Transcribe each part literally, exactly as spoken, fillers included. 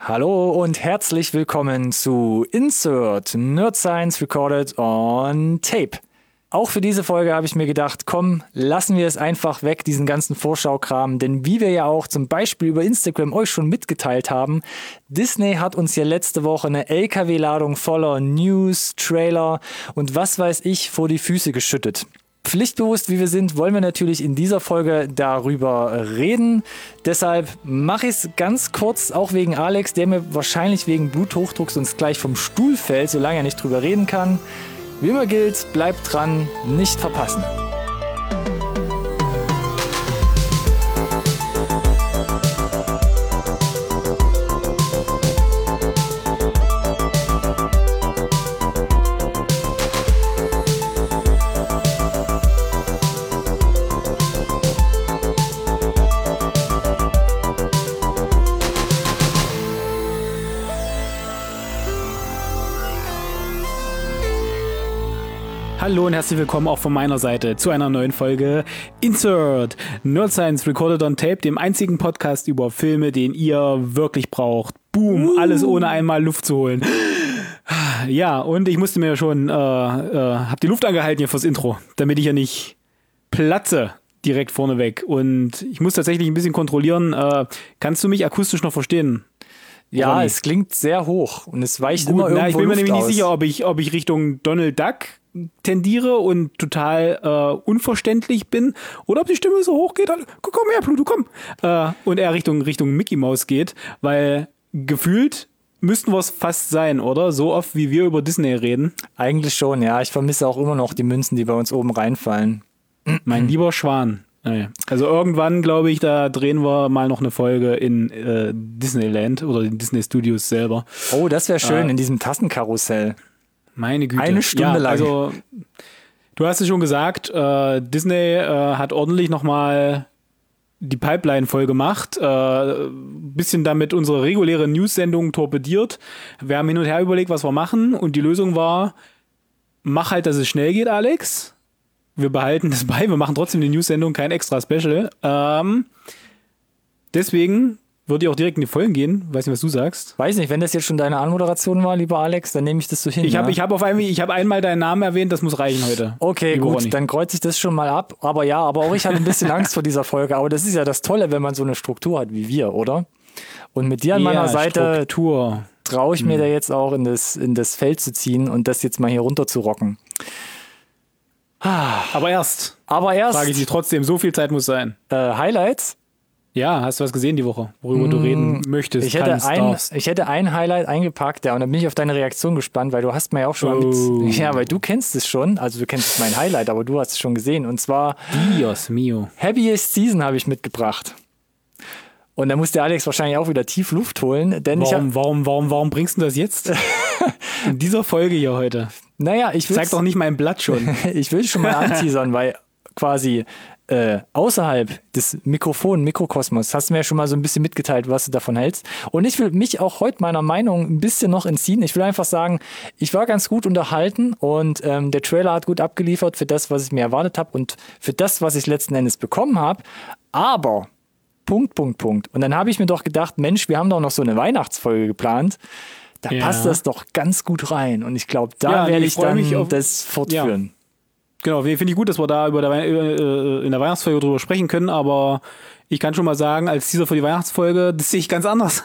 Hallo und herzlich willkommen zu Insert Nerd Science Recorded on Tape. Auch für diese Folge habe ich mir gedacht, komm, lassen wir es einfach weg, diesen ganzen Vorschaukram, denn wie wir ja auch zum Beispiel über Instagram euch schon mitgeteilt haben, Disney hat uns ja letzte Woche eine L K W-Ladung voller News, Trailer und was weiß ich vor die Füße geschüttet. Pflichtbewusst wie wir sind, wollen wir natürlich in dieser Folge darüber reden. Deshalb mache ich es ganz kurz, auch wegen Alex, der mir wahrscheinlich wegen Bluthochdrucks uns gleich vom Stuhl fällt, solange er nicht drüber reden kann. Wie immer gilt, bleibt dran, nicht verpassen. Hallo und herzlich willkommen auch von meiner Seite zu einer neuen Folge Insert Nerd Science Recorded on Tape, dem einzigen Podcast über Filme, den ihr wirklich braucht. Boom, uh. alles ohne einmal Luft zu holen. Ja, und ich musste mir schon, äh, äh, hab die Luft angehalten hier fürs Intro, damit ich ja nicht platze direkt vorneweg. Und ich muss tatsächlich ein bisschen kontrollieren. Äh, kannst du mich akustisch noch verstehen? Ja, Ronny? Es klingt sehr hoch und es weicht Gut, immer irgendwo na, ich bin mir Luft nämlich aus. nicht sicher, ob ich, ob ich Richtung Donald Duck tendiere und total äh, unverständlich bin oder ob die Stimme so hoch geht, komm her Pluto, komm, äh, und er Richtung Richtung Mickey Mouse geht, weil gefühlt müssten wir es fast sein, oder? So oft, wie wir über Disney reden. Eigentlich schon, ja. Ich vermisse auch immer noch die Münzen, die bei uns oben reinfallen. Mein lieber Schwan. Also irgendwann, glaube ich, da drehen wir mal noch eine Folge in äh, Disneyland oder in Disney Studios selber. Oh, das wäre schön, äh, in diesem Tassenkarussell. Meine Güte. Eine Stunde ja, lang. Also, du hast es schon gesagt, äh, Disney äh, hat ordentlich nochmal die Pipeline voll gemacht, äh, bisschen damit unsere reguläre News-Sendung torpediert. Wir haben hin und her überlegt, was wir machen und die Lösung war, mach halt, dass es schnell geht, Alex. Wir behalten das bei, wir machen trotzdem die News-Sendung, kein extra Special. Ähm, deswegen würde ich auch direkt in die Folgen gehen. Weiß nicht, was du sagst. Weiß nicht, wenn das jetzt schon deine Anmoderation war, lieber Alex, dann nehme ich das so hin. Ich habe ja? ich hab auf einmal, ich habe einmal deinen Namen erwähnt, das muss reichen heute. Okay, gut, Ronny. Dann kreuze ich das schon mal ab. Aber ja, aber auch ich hatte ein bisschen Angst vor dieser Folge. Aber das ist ja das Tolle, wenn man so eine Struktur hat wie wir, oder? Und mit dir an meiner ja, Seite Struktur. traue ich mir hm. da jetzt auch in das, in das Feld zu ziehen und das jetzt mal hier runter zu rocken. Aber erst, Aber erst frage ich dich trotzdem, so viel Zeit muss sein. Äh, Highlights? Ja, hast du was gesehen die Woche, worüber mm, du reden möchtest? Ich hätte, kannst, ein, darfst. ich hätte ein Highlight eingepackt, ja, und dann bin ich auf deine Reaktion gespannt, weil du hast mir ja auch schon oh. mal mit, ja, weil du kennst es schon, also du kennst mein Highlight, aber du hast es schon gesehen, und zwar Dios mio. Happiest Season habe ich mitgebracht. Und da muss der Alex wahrscheinlich auch wieder tief Luft holen, denn warum, ich hab, warum, warum, warum bringst du das jetzt in dieser Folge hier heute? Naja, ich will Zeig doch nicht mein Blatt schon. Ich will schon mal anteasern, weil quasi äh, außerhalb des Mikrofon-Mikrokosmos hast du mir ja schon mal so ein bisschen mitgeteilt, was du davon hältst. Und ich will mich auch heute meiner Meinung ein bisschen noch entziehen. Ich will einfach sagen, ich war ganz gut unterhalten und ähm, der Trailer hat gut abgeliefert für das, was ich mir erwartet habe und für das, was ich letzten Endes bekommen habe. Aber Punkt, Punkt, Punkt. Und dann habe ich mir doch gedacht, Mensch, wir haben doch noch so eine Weihnachtsfolge geplant. Da ja. passt das doch ganz gut rein. Und ich glaube, da ja, werde ich ich dann mich auf, das fortführen. Ja. Genau, finde ich gut, dass wir da über der, äh, in der Weihnachtsfolge drüber sprechen können, aber ich kann schon mal sagen, als Teaser für die Weihnachtsfolge, das sehe ich ganz anders.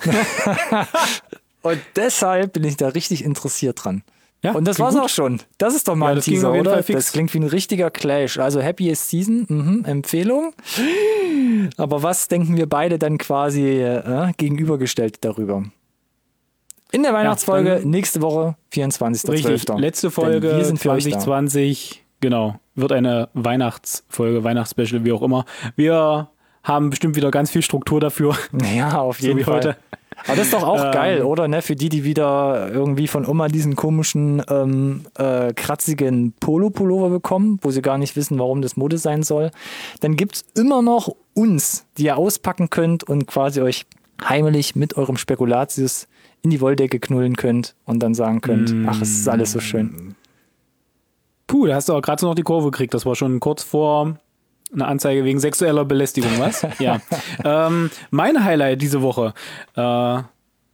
Und deshalb bin ich da richtig interessiert dran. Ja, und das war's gut. Auch schon. Das ist doch mal ja, ein das Teaser, oder? Fall Das klingt wie ein richtiger Clash. Also Happiest Season, mhm, Empfehlung. Aber was denken wir beide dann quasi äh, gegenübergestellt darüber? In der Weihnachtsfolge ja, nächste Woche, vierundzwanzigster zwölfter Richtig, letzte Folge wir sind zwanzig zwanzig, genau, wird eine Weihnachtsfolge, Weihnachtsspecial, wie auch immer. Wir haben bestimmt wieder ganz viel Struktur dafür. Ja, auf jeden so Fall. Heute. Aber das ist doch auch ähm, geil, oder? Ne? Für die, die wieder irgendwie von Oma diesen komischen, ähm, äh, kratzigen Polo-Pullover bekommen, wo sie gar nicht wissen, warum das Mode sein soll. Dann gibt's immer noch uns, die ihr auspacken könnt und quasi euch heimlich mit eurem Spekulatius in die Wolldecke knullen könnt und dann sagen könnt, mm. ach, es ist alles so schön. Puh, da hast du auch gerade so noch die Kurve gekriegt. Das war schon kurz vor eine Anzeige wegen sexueller Belästigung, was? Ja. ähm, mein Highlight diese Woche. Äh,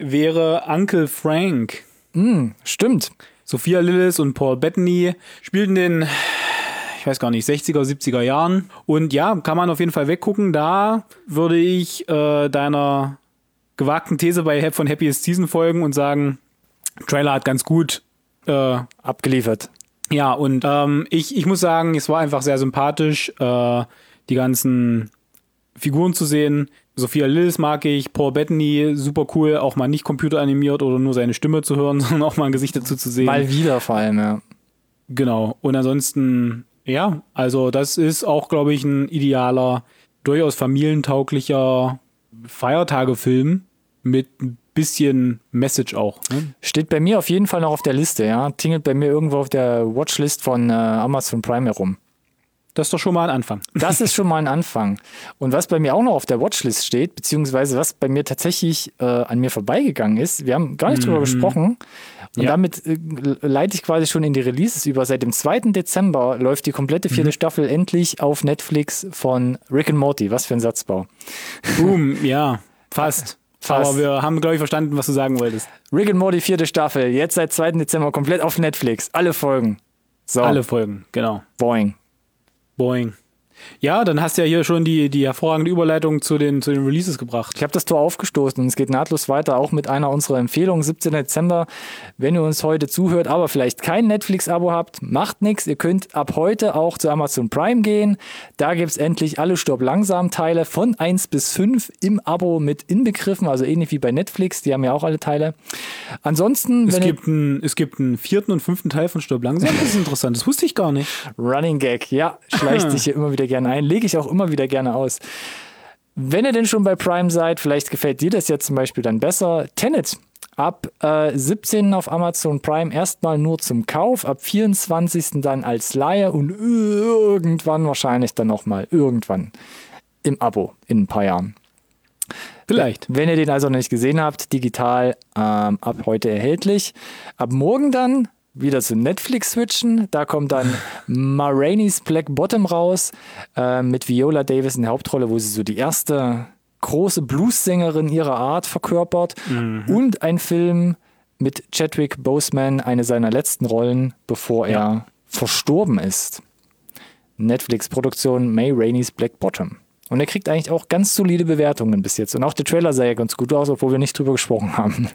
wäre Uncle Frank. Mm, stimmt. Sophia Lillis und Paul Bettany spielten den, ich weiß gar nicht, sechziger, siebziger Jahren. Und ja, kann man auf jeden Fall weggucken. Da würde ich äh, deiner gewagten These bei von Happiest Season folgen und sagen, Trailer hat ganz gut äh, abgeliefert. Ja, und ähm, ich, ich muss sagen, es war einfach sehr sympathisch, äh, die ganzen Figuren zu sehen. Sophia Lillis mag ich, Paul Bettany, super cool, auch mal nicht computeranimiert oder nur seine Stimme zu hören, sondern auch mal ein Gesicht dazu zu sehen. Mal wieder vor allem, ja. Genau. Und ansonsten, ja, also das ist auch, glaube ich, ein idealer, durchaus familientauglicher Feiertagefilm mit ein bisschen Message auch. Ne? Steht bei mir auf jeden Fall noch auf der Liste, ja. Tingelt bei mir irgendwo auf der Watchlist von äh, Amazon Prime herum. Das ist doch schon mal ein Anfang. Das ist schon mal ein Anfang. Und was bei mir auch noch auf der Watchlist steht, beziehungsweise was bei mir tatsächlich äh, an mir vorbeigegangen ist, wir haben gar nicht mhm. drüber gesprochen, und ja. damit äh, leite ich quasi schon in die Releases über. Seit dem zweiten Dezember läuft die komplette vierte mhm. Staffel endlich auf Netflix von Rick and Morty. Was für ein Satzbau. Boom, ja, fast. Fast. Aber wir haben, glaube ich, verstanden, was du sagen wolltest. Rick and Morty vierte Staffel, jetzt seit zweiten Dezember komplett auf Netflix. Alle Folgen. So. Alle Folgen, genau. Boing. Boing. Ja, dann hast du ja hier schon die, die hervorragende Überleitung zu den, zu den Releases gebracht. Ich habe das Tor aufgestoßen und es geht nahtlos weiter, auch mit einer unserer Empfehlungen, siebzehnten Dezember. Wenn ihr uns heute zuhört, aber vielleicht kein Netflix-Abo habt, macht nichts. Ihr könnt ab heute auch zu Amazon Prime gehen. Da gibt es endlich alle Stirb-Langsam-Teile von eins bis fünf im Abo mit inbegriffen, also ähnlich wie bei Netflix, die haben ja auch alle Teile. Ansonsten... Es, wenn gibt, ein, es gibt einen vierten und fünften Teil von Stirb Langsam, das ist interessant, das wusste ich gar nicht. Running Gag, ja, schleicht sich hier immer wieder gerne ein, lege ich auch immer wieder gerne aus. Wenn ihr denn schon bei Prime seid, vielleicht gefällt dir das jetzt zum Beispiel dann besser. Tenet ab äh, siebzehnten auf Amazon Prime erstmal nur zum Kauf, ab vierundzwanzigsten dann als Leihe und irgendwann wahrscheinlich dann nochmal irgendwann im Abo in ein paar Jahren. Vielleicht. Wenn ihr den also noch nicht gesehen habt, digital ähm, ab heute erhältlich. Ab morgen dann wieder zu Netflix switchen. Da kommt dann Ma Rainey's Black Bottom raus, äh, mit Viola Davis in der Hauptrolle, wo sie so die erste große Blues-Sängerin ihrer Art verkörpert. Mhm. Und ein Film mit Chadwick Boseman, eine seiner letzten Rollen, bevor ja. er verstorben ist. Netflix-Produktion Ma Rainey's Black Bottom. Und er kriegt eigentlich auch ganz solide Bewertungen bis jetzt. Und auch der Trailer sah ja ganz gut aus, obwohl wir nicht drüber gesprochen haben.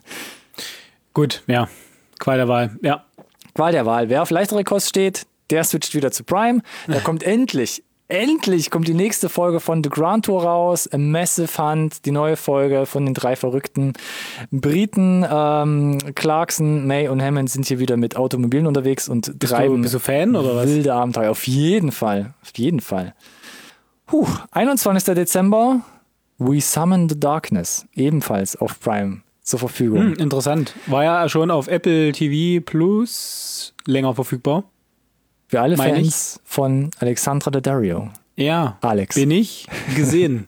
Gut, ja. Qual der Wahl, ja. Qual der Wahl. Wer auf leichtere Kost steht, der switcht wieder zu Prime. Da kommt endlich, endlich kommt die nächste Folge von The Grand Tour raus. A Massive Hunt, die neue Folge von den drei verrückten Briten. Ähm, Clarkson, May und Hammond sind hier wieder mit Automobilen unterwegs und bist treiben du, bist du Fan oder was? Wilde Abenteuer. Auf jeden Fall. Auf jeden Fall. Puh, einundzwanzigsten Dezember, We Summon the Darkness. Ebenfalls auf Prime zur Verfügung. Hm, interessant. War ja schon auf Apple T V Plus länger verfügbar. Für alle Meine Fans ich? von Alexandra Daddario. Ja, Alex. Bin ich gesehen.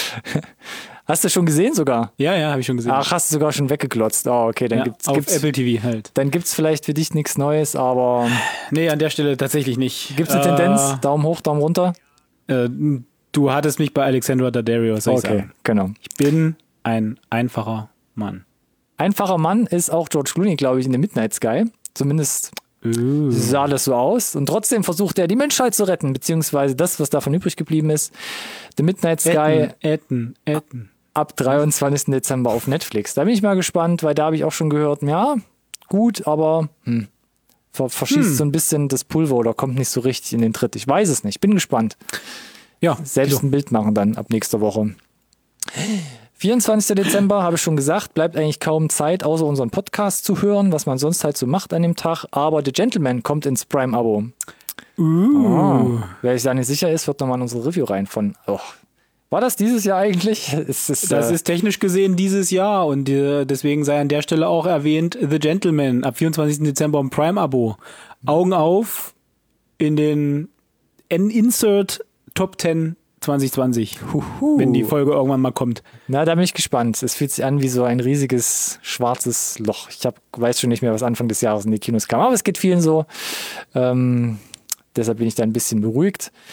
Hast du schon gesehen sogar? Ja, ja, habe ich schon gesehen. Ach, hast du sogar schon weggeglotzt. Oh, okay, dann ja, gibt's, auf gibt's Apple T V halt. Dann gibt's vielleicht für dich nichts Neues, aber... Nee, an der Stelle tatsächlich nicht. Gibt's eine äh, Tendenz? Daumen hoch, Daumen runter? Äh, du hattest mich bei Alexandra Daddario, soll ich okay, sagen. Genau. Ich bin ein einfacher Mann. Einfacher Mann ist auch George Clooney, glaube ich, in The Midnight Sky. Zumindest uh. sah das so aus. Und trotzdem versucht er, die Menschheit zu retten, beziehungsweise das, was davon übrig geblieben ist. The Midnight Sky Etten, Etten, Etten. ab dreiundzwanzigsten Dezember auf Netflix. Da bin ich mal gespannt, weil da habe ich auch schon gehört, ja, gut, aber hm, ver- verschießt hm. so ein bisschen das Pulver oder kommt nicht so richtig in den Tritt. Ich weiß es nicht, bin gespannt. Ja, selbst so. Ein Bild machen dann ab nächster Woche. vierundzwanzigsten Dezember, habe ich schon gesagt, bleibt eigentlich kaum Zeit, außer unseren Podcast zu hören, was man sonst halt so macht an dem Tag. Aber The Gentleman kommt ins Prime-Abo. Uh. Oh. Wer sich da nicht sicher ist, wird nochmal in unsere Review rein von. Oh. War das dieses Jahr eigentlich? Ist das, das äh, ist technisch gesehen dieses Jahr und äh, deswegen sei an der Stelle auch erwähnt The Gentleman ab vierundzwanzigsten Dezember im Prime-Abo. Augen auf in den N-Insert Top zehn zwanzig zwanzig, Huhu. Wenn die Folge irgendwann mal kommt. Na, da bin ich gespannt. Es fühlt sich an wie so ein riesiges schwarzes Loch. Ich hab, weiß schon nicht mehr, was Anfang des Jahres in die Kinos kam, aber es geht vielen so. Ähm, deshalb bin ich da ein bisschen beruhigt.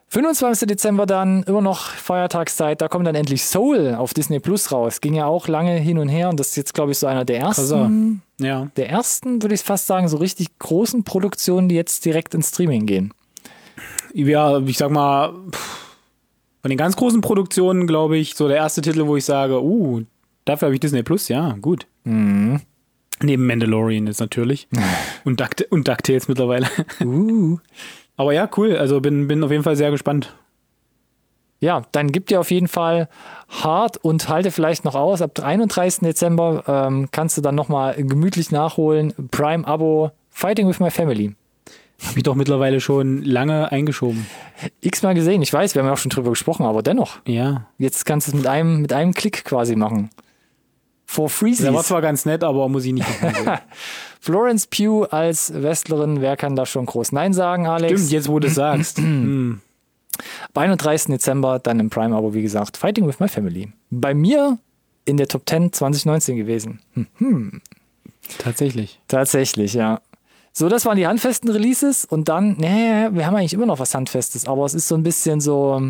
fünfundzwanzigster Dezember dann, immer noch Feiertagszeit, da kommt dann endlich Soul auf Disney Plus raus. Ging ja auch lange hin und her und das ist jetzt, glaube ich, so einer der ersten, ja. der ersten, würde ich fast sagen, so richtig großen Produktionen, die jetzt direkt ins Streaming gehen. Ja, ich sag mal, von den ganz großen Produktionen, glaube ich, so der erste Titel, wo ich sage, uh, dafür habe ich Disney Plus, ja, gut. Mhm. Neben Mandalorian jetzt natürlich. und, Duct- und DuckTales mittlerweile. Uh. Aber ja, cool. Also bin, bin auf jeden Fall sehr gespannt. Ja, dann gibt dir auf jeden Fall hart und halte vielleicht noch aus. Ab einunddreißigsten Dezember ähm, kannst du dann nochmal gemütlich nachholen. Prime-Abo, Fighting with My Family. Habe ich doch mittlerweile schon lange eingeschoben. X-mal gesehen. Ich weiß, wir haben ja auch schon drüber gesprochen, aber dennoch. Ja. Jetzt kannst du es mit einem, mit einem Klick quasi machen. For Freezies. Der war zwar ganz nett, aber muss ich nicht machen. Florence Pugh als Wrestlerin, wer kann da schon groß Nein sagen, Alex? Stimmt, jetzt wo du sagst. hm. Am einunddreißigsten Dezember dann im Prime-Abo, wie gesagt, Fighting with My Family. Bei mir in der Top zehn zwanzig neunzehn gewesen. Hm. Tatsächlich. Tatsächlich, ja. So, das waren die handfesten Releases und dann, nee, wir haben eigentlich immer noch was Handfestes, aber es ist so ein bisschen so,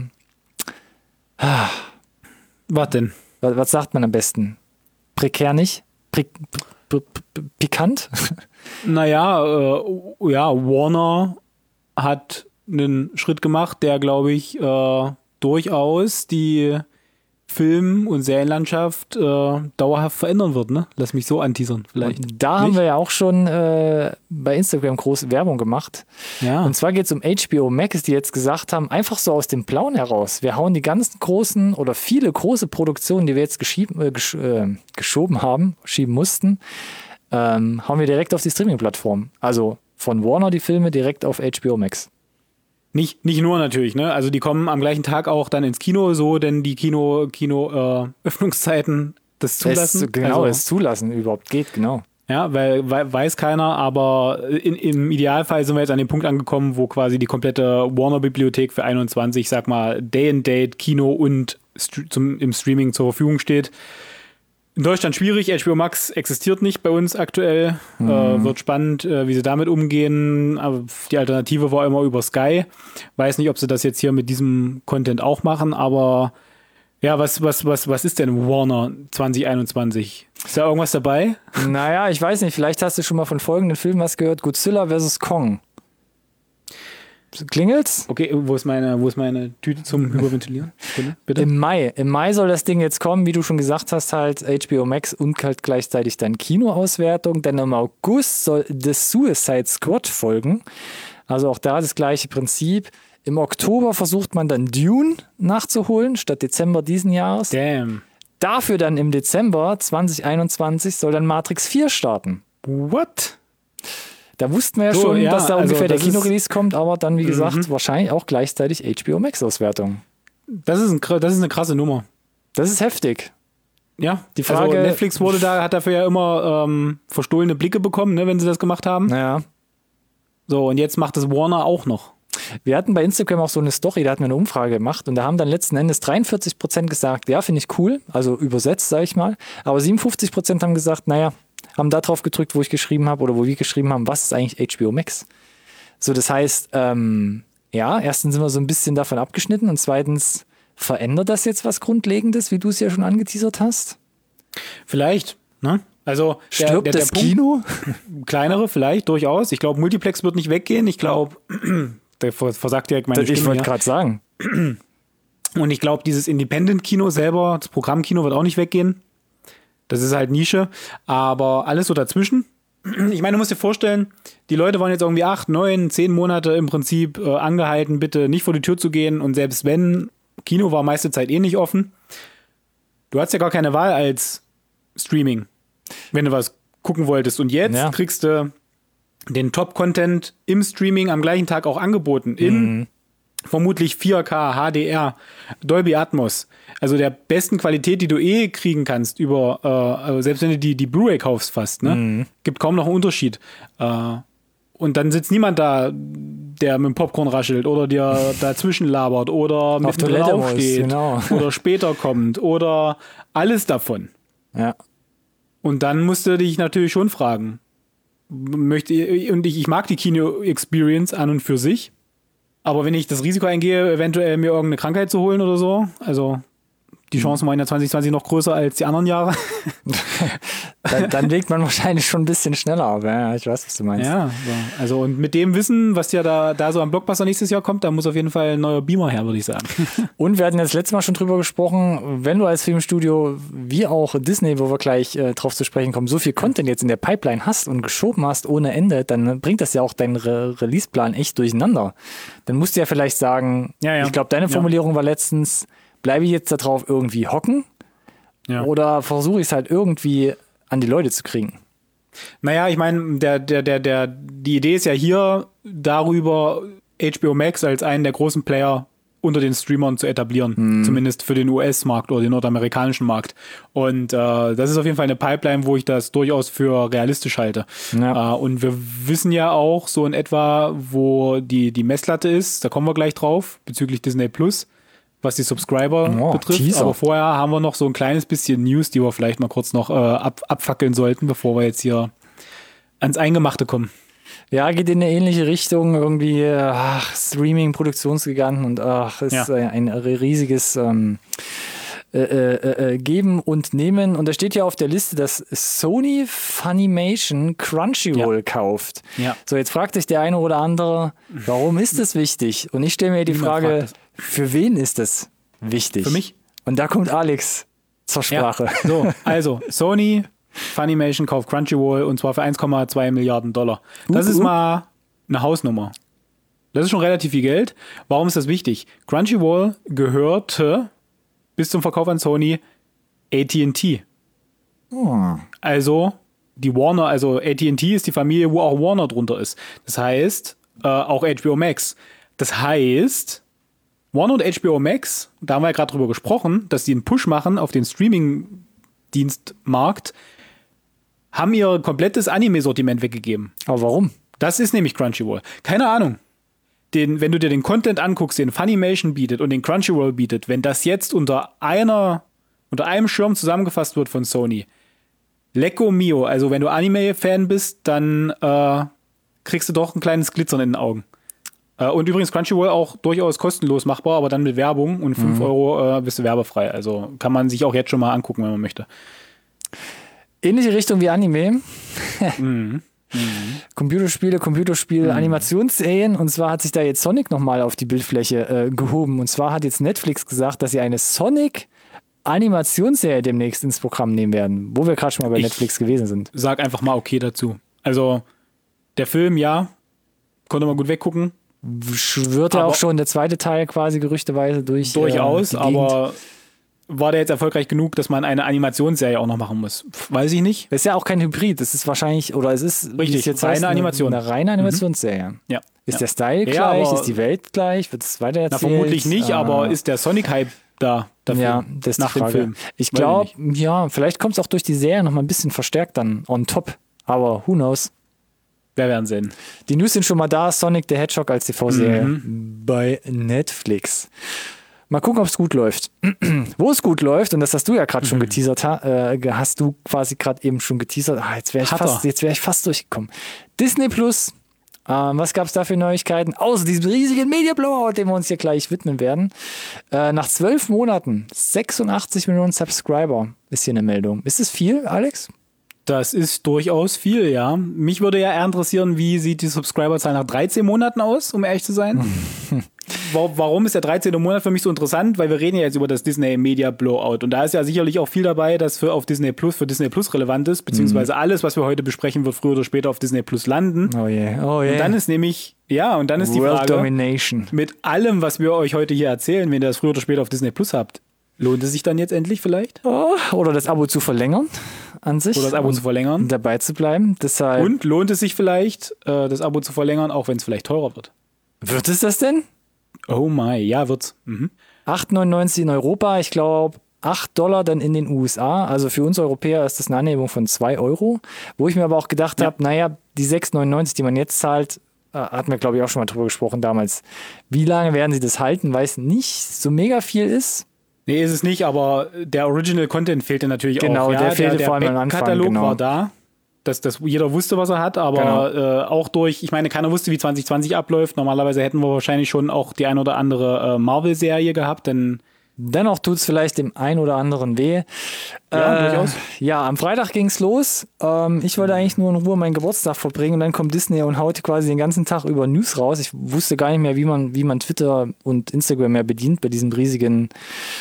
ah, was denn? Was, was sagt man am besten? Prekär nicht? Pri p- p- pikant? Naja, äh, ja, Warner hat einen Schritt gemacht, der, glaube ich, äh, durchaus die Film- und Serienlandschaft äh, dauerhaft verändern wird, ne? Lass mich so anteasern, vielleicht. Und da Nicht? haben wir ja auch schon äh, bei Instagram große Werbung gemacht. Ja. Und zwar geht es um H B O Max, die jetzt gesagt haben, einfach so aus dem Blauen heraus, wir hauen die ganzen großen oder viele große Produktionen, die wir jetzt geschieben, äh, gesch äh, geschoben haben, schieben mussten, ähm, hauen wir direkt auf die Streaming-Plattform. Also von Warner die Filme direkt auf H B O Max. Nicht, nicht nur natürlich, ne? Also die kommen am gleichen Tag auch dann ins Kino, so, denn die Kino, Kino äh, Öffnungszeiten das zulassen. Es, genau, also, es zulassen überhaupt geht, genau. Ja, weil, weil weiß keiner, aber in, im Idealfall sind wir jetzt an dem Punkt angekommen, wo quasi die komplette Warner-Bibliothek für einundzwanzig, sag mal, Day and Date, Kino und st- zum, im Streaming zur Verfügung steht. In Deutschland schwierig, H B O Max existiert nicht bei uns aktuell. Mhm. Äh, wird spannend, äh, wie sie damit umgehen. Aber die Alternative war immer über Sky. Weiß nicht, ob sie das jetzt hier mit diesem Content auch machen, aber ja, was, was, was, was ist denn Warner zwanzig einundzwanzig? Ist da irgendwas dabei? Naja, ich weiß nicht, vielleicht hast du schon mal von folgenden Filmen was gehört. Godzilla versus Kong. Klingelt's? Okay, wo ist meine, wo ist meine Tüte zum Hyperventilieren? Bitte, bitte? Im Mai. Im Mai soll das Ding jetzt kommen, wie du schon gesagt hast, halt H B O Max und halt gleichzeitig dann Kinoauswertung. Denn im August soll The Suicide Squad folgen. Also auch da das gleiche Prinzip. Im Oktober versucht man dann Dune nachzuholen, statt Dezember diesen Jahres. Damn. Dafür dann im Dezember zwanzig einundzwanzig soll dann Matrix vier starten. What? Da wussten wir ja so, schon, ja, dass da also ungefähr der ist, Kinorelease kommt, aber dann, wie gesagt, mhm. wahrscheinlich auch gleichzeitig H B O Max-Auswertung. Das ist, ein, das ist eine krasse Nummer. Das ist heftig. Ja, die Frage. Also Netflix wurde da, hat dafür ja immer ähm, verstohlene Blicke bekommen, ne, wenn sie das gemacht haben. Naja. So, und jetzt macht es Warner auch noch. Wir hatten bei Instagram auch so eine Story, da hatten wir eine Umfrage gemacht und da haben dann letzten Endes dreiundvierzig Prozent gesagt, ja, finde ich cool, also übersetzt, sage ich mal, aber siebenundfünfzig Prozent haben gesagt, naja, haben da drauf gedrückt, wo ich geschrieben habe oder wo wir geschrieben haben, was ist eigentlich H B O Max? So, das heißt, ähm, ja, erstens sind wir so ein bisschen davon abgeschnitten und zweitens verändert das jetzt was Grundlegendes, wie du es ja schon angeteasert hast? Vielleicht, ne? Also stirbt der, der, das der Kino? Kleinere vielleicht, durchaus. Ich glaube, Multiplex wird nicht weggehen. Ich glaube, der versagt direkt meine das, Stimme. Ich wollte gerade sagen. Und ich glaube, dieses Independent-Kino selber, das Programmkino wird auch nicht weggehen. Das ist halt Nische. Aber alles so dazwischen. Ich meine, du musst dir vorstellen, die Leute waren jetzt irgendwie acht, neun, zehn Monate im Prinzip äh, angehalten, bitte nicht vor die Tür zu gehen. Und selbst wenn, Kino war meiste Zeit eh nicht offen. Du hast ja gar keine Wahl als Streaming, wenn du was gucken wolltest. Und jetzt ja. kriegst du den Top-Content im Streaming am gleichen Tag auch angeboten. In mhm. vermutlich vier K, H D R, Dolby Atmos. Also der besten Qualität, die du eh kriegen kannst, über äh, selbst wenn du die, die Blu-ray kaufst fast, ne? Mhm. Gibt kaum noch einen Unterschied. Äh, und dann sitzt niemand da, der mit dem Popcorn raschelt oder dir dazwischen labert oder mit dem aufsteht genau. oder später kommt oder alles davon. Ja. Und dann musst du dich natürlich schon fragen, möchte und ich, ich mag die Kino-Experience an und für sich, Aber wenn ich das Risiko eingehe, eventuell mir irgendeine Krankheit zu holen oder so, also die Chancen waren ja zwanzig zwanzig noch größer als die anderen Jahre. dann, dann legt man wahrscheinlich schon ein bisschen schneller auf. Ja, ich weiß, was du meinst. Ja, so. Also und mit dem Wissen, was ja da, da so am Blockbuster nächstes Jahr kommt, da muss auf jeden Fall ein neuer Beamer her, würde ich sagen. Und wir hatten ja das letzte Mal schon drüber gesprochen, wenn du als Filmstudio, wie auch Disney, wo wir gleich äh, drauf zu sprechen kommen, so viel Content jetzt in der Pipeline hast und geschoben hast ohne Ende, dann bringt das ja auch deinen Re- Release-Plan echt durcheinander. Dann musst du ja vielleicht sagen, ja, ja. ich glaube, deine Formulierung ja. war letztens, bleibe ich jetzt darauf irgendwie hocken ja. oder versuche ich es halt irgendwie an die Leute zu kriegen? Naja, ich meine, der, der, der, der, die Idee ist ja hier, darüber H B O Max als einen der großen Player unter den Streamern zu etablieren. Hm. Zumindest für den U S-Markt oder den nordamerikanischen Markt. Und äh, das ist auf jeden Fall eine Pipeline, wo ich das durchaus für realistisch halte. Ja. Äh, und wir wissen ja auch so in etwa, wo die, die Messlatte ist. Da kommen wir gleich drauf, bezüglich Disney Plus, was die Subscriber oh, betrifft. Teaser. Aber vorher haben wir noch so ein kleines bisschen News, die wir vielleicht mal kurz noch äh, ab, abfackeln sollten, bevor wir jetzt hier ans Eingemachte kommen. Ja, geht in eine ähnliche Richtung. Irgendwie, ach, Streaming, Produktionsgiganten und ach, ist ja. ein riesiges ähm, äh, äh, äh, Geben und Nehmen. Und da steht ja auf der Liste, dass Sony Funimation Crunchyroll ja. kauft. Ja. So, jetzt fragt sich der eine oder andere, warum ist das wichtig? Und ich stelle mir die Frage, für wen ist das wichtig? Für mich. Und da kommt Alex zur Sprache. Ja. So, also Sony Funimation kauft Crunchyroll und zwar für eins Komma zwei Milliarden Dollar. Das uh, uh. ist mal eine Hausnummer. Das ist schon relativ viel Geld. Warum ist das wichtig? Crunchyroll gehörte bis zum Verkauf an Sony A T and T. Oh. Also die Warner, also A T and T ist die Familie, wo auch Warner drunter ist. Das heißt, äh, auch H B O Max. Das heißt, Warner und H B O Max, da haben wir ja gerade drüber gesprochen, dass die einen Push machen auf den Streaming-Dienstmarkt, haben ihr komplettes Anime-Sortiment weggegeben. Aber warum? Das ist nämlich Crunchyroll. Keine Ahnung. Den, wenn du dir den Content anguckst, den Funimation bietet und den Crunchyroll bietet, wenn das jetzt unter einer, unter einem Schirm zusammengefasst wird von Sony, Lecco Mio, also wenn du Anime-Fan bist, dann äh, kriegst du doch ein kleines Glitzern in den Augen. Äh, und übrigens Crunchyroll auch durchaus kostenlos machbar, aber dann mit Werbung und fünf mhm. Euro äh, bist du werbefrei. Also kann man sich auch jetzt schon mal angucken, wenn man möchte. Ähnliche Richtung wie Anime. mhm. Mhm. Computerspiele, Computerspiele, mhm. Animationsserien. Und zwar hat sich da jetzt Sonic nochmal auf die Bildfläche äh, gehoben. Und zwar hat jetzt Netflix gesagt, dass sie eine Sonic-Animationsserie demnächst ins Programm nehmen werden. Wo wir gerade schon mal bei ich Netflix gewesen sind. Sag einfach mal okay dazu. Also der Film, ja, konnte man gut weggucken. Schwirrt ja auch schon der zweite Teil quasi gerüchteweise durch. Durchaus, äh, aber war der jetzt erfolgreich genug, dass man eine Animationsserie auch noch machen muss? Weiß ich nicht. Das ist ja auch kein Hybrid. Das ist wahrscheinlich, oder es ist richtig, jetzt reine heißt, Animation. Eine reine Animationsserie. Mhm. Ja. Ist ja. der Style ja, gleich? Ist die Welt gleich? Wird es weiter erzählt? Na, vermutlich nicht, äh, aber ist der Sonic-Hype da dafür? Ja, das ist nach die Frage. dem Film. Ich glaube, ja, vielleicht kommt es auch durch die Serie noch mal ein bisschen verstärkt dann on top. Aber who knows? Wir werden sehen. Die News sind schon mal da. Sonic the Hedgehog als T V-Serie mhm. bei Netflix. Mal gucken, ob es gut läuft. Wo es gut läuft, und das hast du ja gerade mhm. schon geteasert, äh, hast du quasi gerade eben schon geteasert. Ah, jetzt wäre ich, wär ich fast durchgekommen. Disney Plus, ähm, was gab es da für Neuigkeiten? Außer diesem riesigen Media Blowout, dem wir uns hier gleich widmen werden. Äh, nach zwölf Monaten, sechsundachtzig Millionen Subscriber ist hier eine Meldung. Ist es viel, Alex? Das ist durchaus viel, ja. Mich würde ja eher interessieren, wie sieht die Subscriberzahl nach dreizehn Monaten aus, um ehrlich zu sein? Warum ist der dreizehnte Monat für mich so interessant? Weil wir reden ja jetzt über das Disney Media Blowout. Und da ist ja sicherlich auch viel dabei, das für auf Disney Plus, für Disney Plus relevant ist, beziehungsweise mhm. alles, was wir heute besprechen, wird früher oder später auf Disney Plus landen. Oh yeah. Oh yeah. Und dann ist nämlich, ja, und dann ist die World Frage, Domination. Mit allem, was wir euch heute hier erzählen, wenn ihr das früher oder später auf Disney Plus habt, lohnt es sich dann jetzt endlich vielleicht? Oh, oder das Abo zu verlängern an sich. Oder das Abo zu verlängern. Dabei zu bleiben. Deshalb und lohnt es sich vielleicht, das Abo zu verlängern, auch wenn es vielleicht teurer wird? Wird es das denn? Oh my, ja, wird's. Mhm. acht neunundneunzig in Europa, ich glaube acht Dollar dann in den U S A. Also für uns Europäer ist das eine Anhebung von zwei Euro. Wo ich mir aber auch gedacht ja. habe, naja, die sechs neunundneunzig, die man jetzt zahlt, hatten wir, glaube ich, auch schon mal drüber gesprochen damals. Wie lange werden sie das halten, weil es nicht so mega viel ist? Nee, ist es nicht, aber der Original Content fehlte natürlich genau, auch. Genau, ja? der fehlte der, vor allem am Anfang. Der Katalog genau. war da. dass, dass jeder wusste, was er hat, aber genau. äh, auch durch, ich meine, keiner wusste, wie zwanzig zwanzig abläuft. Normalerweise hätten wir wahrscheinlich schon auch die ein oder andere äh, Marvel-Serie gehabt, denn dennoch tut es vielleicht dem einen oder anderen weh. Ja, äh, durchaus. Ja, am Freitag ging es los. Ähm, ich wollte eigentlich nur in Ruhe meinen Geburtstag verbringen und dann kommt Disney und haut quasi den ganzen Tag über News raus. Ich wusste gar nicht mehr, wie man, wie man Twitter und Instagram mehr bedient bei diesem riesigen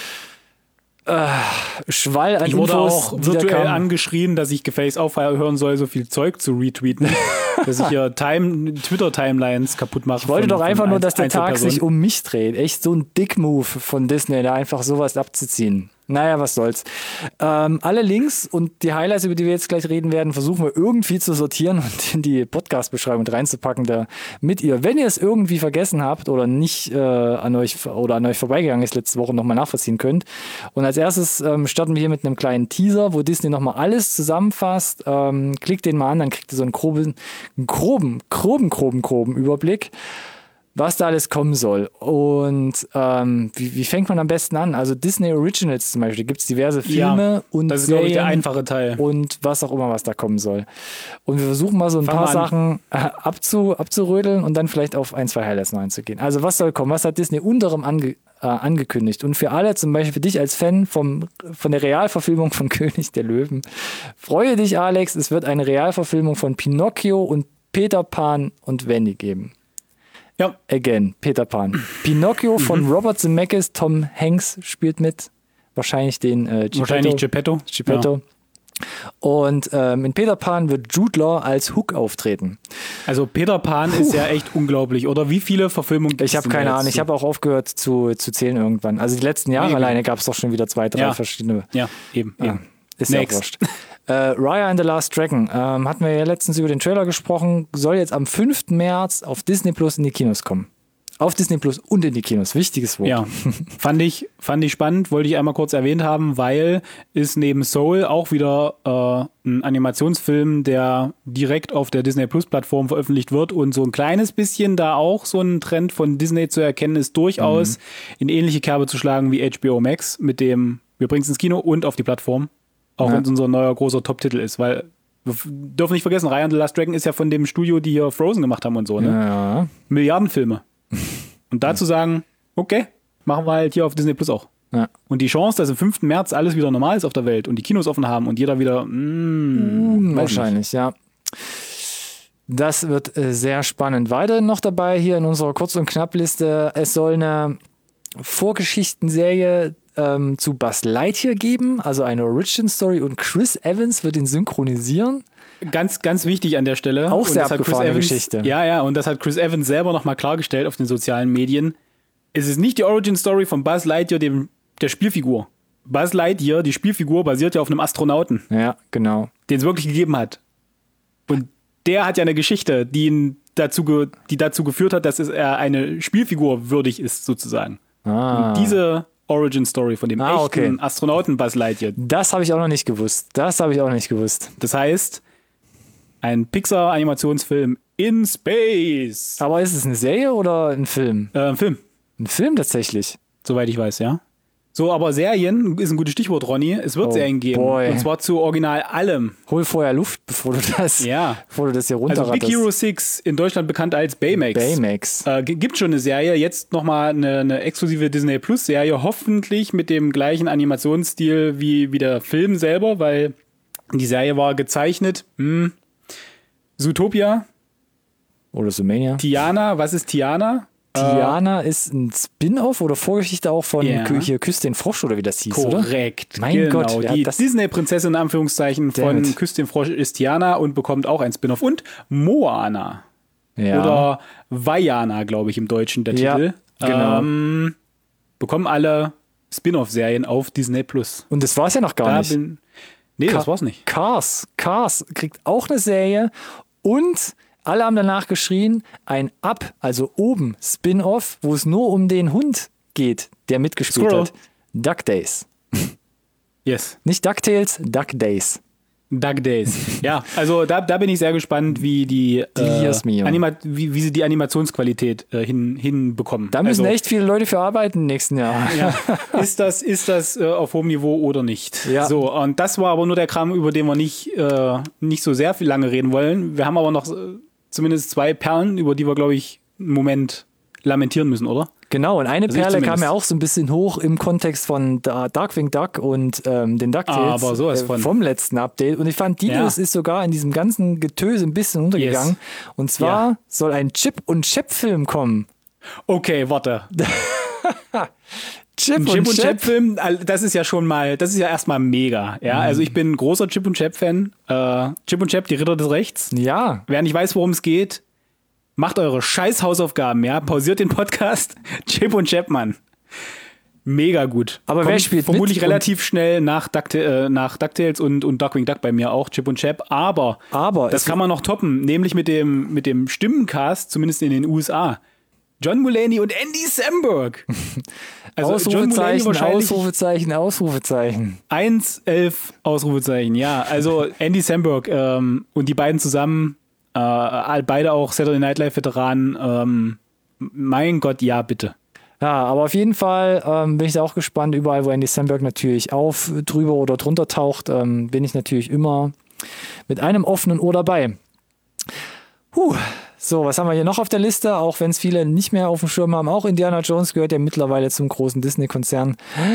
äh, Schwall an ich wurde Infos, auch die da virtuell kamen. angeschrien, dass ich gefälligst aufhören soll, so viel Zeug zu retweeten, dass ich hier Time, Twitter-Timelines kaputt mache. Ich wollte von, doch einfach von nur, dass der Tag Einzelpersonen. sich um mich dreht. Echt so ein Dick-Move von Disney, da einfach sowas abzuziehen. Naja, was soll's. Ähm, alle Links und die Highlights, über die wir jetzt gleich reden werden, versuchen wir irgendwie zu sortieren und in die Podcast-Beschreibung mit reinzupacken, damit ihr, wenn ihr es irgendwie vergessen habt oder nicht äh, an euch oder an euch vorbeigegangen ist letzte Woche, nochmal nachvollziehen könnt. Und als erstes ähm, starten wir hier mit einem kleinen Teaser, wo Disney nochmal alles zusammenfasst. Ähm, klickt den mal an, dann kriegt ihr so einen groben, einen groben, groben, groben, groben Überblick, was da alles kommen soll. Und ähm, wie, wie fängt man am besten an? Also Disney Originals zum Beispiel, da gibt es diverse Filme Ja, und das ist, glaube ich, der Serien einfache Teil. und was auch immer, was da kommen soll. Und wir versuchen mal so ein Fang paar mal an. Sachen äh, abzu, abzurödeln und dann vielleicht auf ein, zwei Highlights noch einzugehen. Also was soll kommen? Was hat Disney unterem ange, äh, angekündigt? Und für alle, zum Beispiel für dich als Fan vom, von der Realverfilmung von König der Löwen, freue dich, Alex, es wird eine Realverfilmung von Pinocchio und Peter Pan und Wendy geben. Ja. Again, Peter Pan. Pinocchio von Mhm. Robert Zemeckis, Tom Hanks spielt mit. Wahrscheinlich den äh, Geppetto. Wahrscheinlich Geppetto. Geppetto. Und ähm, in Peter Pan wird Jude Law als Hook auftreten. Also Peter Pan Puh. ist ja echt unglaublich, oder? Wie viele Verfilmungen gibt es? Ich habe keine Ahnung, ich habe auch aufgehört zu, zu zählen irgendwann. Also die letzten Jahre eben. alleine gab es doch schon wieder zwei, drei Ja. verschiedene. Ja, eben. Ah, eben. ist ja auch Next. wurscht. Äh, Raya and the Last Dragon, ähm, hatten wir ja letztens über den Trailer gesprochen, soll jetzt am fünften März auf Disney Plus in die Kinos kommen. Auf Disney Plus und in die Kinos, wichtiges Wort. Ja, fand ich, fand ich spannend, wollte ich einmal kurz erwähnt haben, weil ist neben Soul auch wieder äh, ein Animationsfilm, der direkt auf der Disney Plus Plattform veröffentlicht wird und so ein kleines bisschen da auch so ein Trend von Disney zu erkennen ist, durchaus mhm. in ähnliche Kerbe zu schlagen wie H B O Max, mit dem wir bringen es ins Kino und auf die Plattform, auch ja. wenn es unser neuer großer Top-Titel ist, weil wir dürfen nicht vergessen, Raya and the Last Dragon ist ja von dem Studio, die hier Frozen gemacht haben und so, ne? Ja. Milliardenfilme. Und dazu sagen, okay, machen wir halt hier auf Disney Plus auch. Ja. Und die Chance, dass am fünften März alles wieder normal ist auf der Welt und die Kinos offen haben und jeder wieder, mm, wahrscheinlich, ja. Das wird äh, sehr spannend. Weiterhin noch dabei hier in unserer Kurz- und Knappliste, es soll eine Vorgeschichtenserie ähm, zu Buzz Lightyear geben, also eine Origin-Story und Chris Evans wird ihn synchronisieren. Ganz, ganz wichtig an der Stelle. Auch und sehr das hat Chris abgefahrene Evans, Geschichte. Ja, ja, und das hat Chris Evans selber nochmal klargestellt auf den sozialen Medien. Es ist nicht die Origin-Story von Buzz Lightyear, dem, der Spielfigur. Buzz Lightyear, die Spielfigur, basiert ja auf einem Astronauten, Ja, genau. den es wirklich gegeben hat. Und der hat ja eine Geschichte, die ihn dazu, ge, die dazu geführt hat, dass es er eine Spielfigur würdig ist, sozusagen. Ah. Und diese Origin-Story von dem Ah, echten okay. Astronauten Buzz Lightyear. Das habe ich auch noch nicht gewusst. Das habe ich auch noch nicht gewusst. Das heißt, ein Pixar-Animationsfilm in Space. Aber ist es eine Serie oder ein Film? Äh, ein Film, Ein Film tatsächlich. soweit ich weiß, ja. So, aber Serien ist ein gutes Stichwort, Ronny. Es wird Oh, Serien geben. boy. Und zwar zu original allem. Hol vorher Luft, bevor du das, Ja. bevor du das hier Also runterratterst. Big Hero sechs, in Deutschland bekannt als Baymax. Baymax. Äh, g- gibt schon eine Serie, jetzt nochmal eine, eine exklusive Disney Plus Serie, hoffentlich mit dem gleichen Animationsstil wie, wie der Film selber, weil die Serie war gezeichnet. Hm. Zootopia, Oder Sumania. Tiana, was ist Tiana? Tiana ist ein Spin-off oder Vorgeschichte auch von Ja. Kü- hier Küss den Frosch oder wie das hieß, oder? Korrekt. Mein genau. Gott, ja, die das- Disney-Prinzessin in Anführungszeichen von Damn it. Küss den Frosch ist Tiana und bekommt auch ein Spin-off. Und Moana. Ja. Oder Vaiana, glaube ich, im Deutschen der Ja, Titel. genau. Ähm, bekommen alle Spin-off-Serien auf Disney Plus. Und das war es ja noch gar Da nicht. bin. Nee, Ka- das war's nicht. Cars. Cars kriegt auch eine Serie und alle haben danach geschrien, ein Up, also oben Spin-off, wo es nur um den Hund geht, der mitgespielt Squirrel. hat. Duck Days. Yes. Nicht DuckTales, Duck Days. Duck Days. Ja, also da, da bin ich sehr gespannt, wie die, äh, Anima- wie, wie sie die Animationsqualität äh, hin, hinbekommen. Da müssen also, echt viele Leute für arbeiten im nächsten Jahr. Ja. Ist das, ist das äh, auf hohem Niveau oder nicht? Ja. So, und das war aber nur der Kram, über den wir nicht, äh, nicht so sehr viel lange reden wollen. Wir haben aber noch äh, zumindest zwei Perlen, über die wir, glaube ich, einen Moment lamentieren müssen, oder? Genau, und eine also Perle kam ja auch so ein bisschen hoch im Kontext von Darkwing Duck und ähm, den DuckTales aber sowas von. Äh, vom letzten Update. Und ich fand, die News ja. ist sogar in diesem ganzen Getöse ein bisschen untergegangen. Yes. Und zwar ja. soll ein Chip- und Chap-Film kommen. Okay, warte. Chip, Chip und Chap-Film, das ist ja schon mal, das ist ja erstmal mega. Ja, mhm. also ich bin ein großer Chip und Chap-Fan. Äh, Chip und Chap, die Ritter des Rechts. Ja. Wer nicht weiß, worum es geht, macht eure scheiß Hausaufgaben, ja. Pausiert den Podcast. Chip und Chap, Mann. Mega gut. Aber Kommt wer spielt vermutlich mit relativ schnell nach, Duck, äh, nach DuckTales und, und Darkwing Duck bei mir auch, Chip und Chap. Aber, Aber das kann man noch toppen, nämlich mit dem, mit dem Stimmencast, zumindest in den U S A. John Mulaney und Andy Samberg. Also Ausrufezeichen, John Ausrufezeichen, Ausrufezeichen. eins, elf Ausrufezeichen, ja. Also Andy Samberg ähm, und die beiden zusammen, äh, beide auch Saturday Night Live Veteranen. Ähm, mein Gott, ja, bitte. Ja, aber auf jeden Fall ähm, bin ich da auch gespannt. Überall, wo Andy Samberg natürlich auf, drüber oder drunter taucht, ähm, bin ich natürlich immer mit einem offenen Ohr dabei. Huh. So, was haben wir hier noch auf der Liste? Auch wenn es viele nicht mehr auf dem Schirm haben. Auch Indiana Jones gehört ja mittlerweile zum großen Disney-Konzern.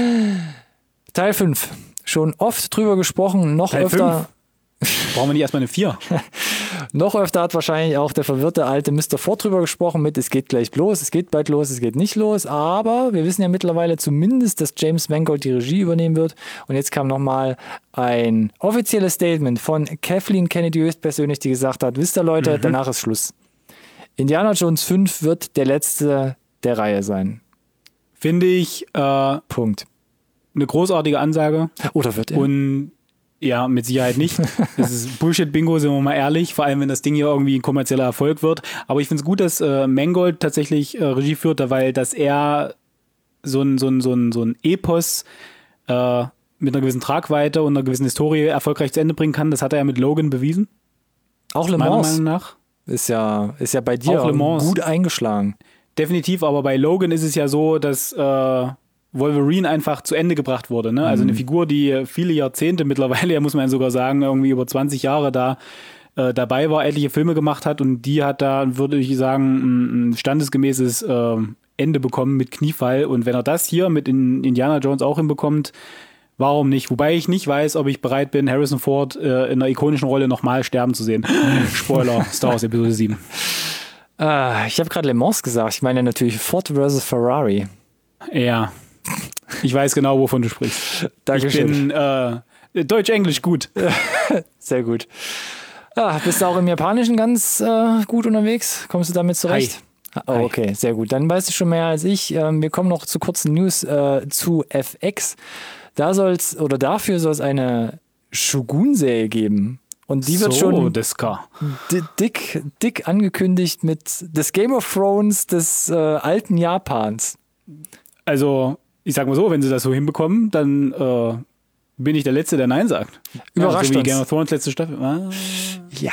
Teil fünf. Schon oft drüber gesprochen. Noch Teil öfter. fünf? Brauchen wir nicht erstmal eine vier? Noch öfter hat wahrscheinlich auch der verwirrte alte Mister Ford drüber gesprochen mit, es geht gleich los, es geht bald los, es geht nicht los. Aber wir wissen ja mittlerweile zumindest, dass James Mangold die Regie übernehmen wird. Und jetzt kam nochmal ein offizielles Statement von Kathleen Kennedy höchstpersönlich, die gesagt hat, wisst ihr Leute, mhm. danach ist Schluss. Indiana Jones fünf wird der letzte der Reihe sein. Finde ich äh, Punkt. Eine großartige Ansage. Oder wird er? Und ja, mit Sicherheit nicht. Das ist Bullshit-Bingo, sind wir mal ehrlich. Vor allem, wenn das Ding hier irgendwie ein kommerzieller Erfolg wird. Aber ich finde es gut, dass äh, Mangold tatsächlich äh, Regie führt, weil dass er so ein, so ein, so ein, so ein Epos äh, mit einer gewissen Tragweite und einer gewissen Historie erfolgreich zu Ende bringen kann. Das hat er ja mit Logan bewiesen. Auch Le Mans. Meiner Meinung nach. Ist ja, ist ja bei dir auch Le Mans. Gut eingeschlagen. Definitiv, aber bei Logan ist es ja so, dass äh, Wolverine einfach zu Ende gebracht wurde. Ne? Also eine Figur, die viele Jahrzehnte mittlerweile, ja muss man sogar sagen, irgendwie über zwanzig Jahre da äh, dabei war, etliche Filme gemacht hat und die hat da, würde ich sagen, ein standesgemäßes äh, Ende bekommen mit Kniefall. Und wenn er das hier mit in Indiana Jones auch hinbekommt, warum nicht? Wobei ich nicht weiß, ob ich bereit bin, Harrison Ford äh, in einer ikonischen Rolle nochmal sterben zu sehen. Spoiler, Star Wars Episode sieben. Uh, ich habe gerade Le Mans gesagt. Ich meine natürlich Ford versus Ferrari. Ja. Ich weiß genau, wovon du sprichst. Dankeschön. Ich bin äh, Deutsch-Englisch gut. Sehr gut. Ah, bist du auch im Japanischen ganz äh, gut unterwegs? Kommst du damit zurecht? Hi. Oh, okay, sehr gut. Dann weißt du schon mehr als ich. Ähm, wir kommen noch zu kurzen News äh, zu F X. Da soll's, oder dafür soll es eine Shogun-Serie geben. Und die wird so, schon dick, dick angekündigt mit des Game of Thrones des äh, alten Japans. Also, ich sag mal so, wenn sie das so hinbekommen, dann äh, bin ich der Letzte, der Nein sagt. Überrascht ja, so wie uns. Game of Thrones letzte Staffel. Ah. Ja.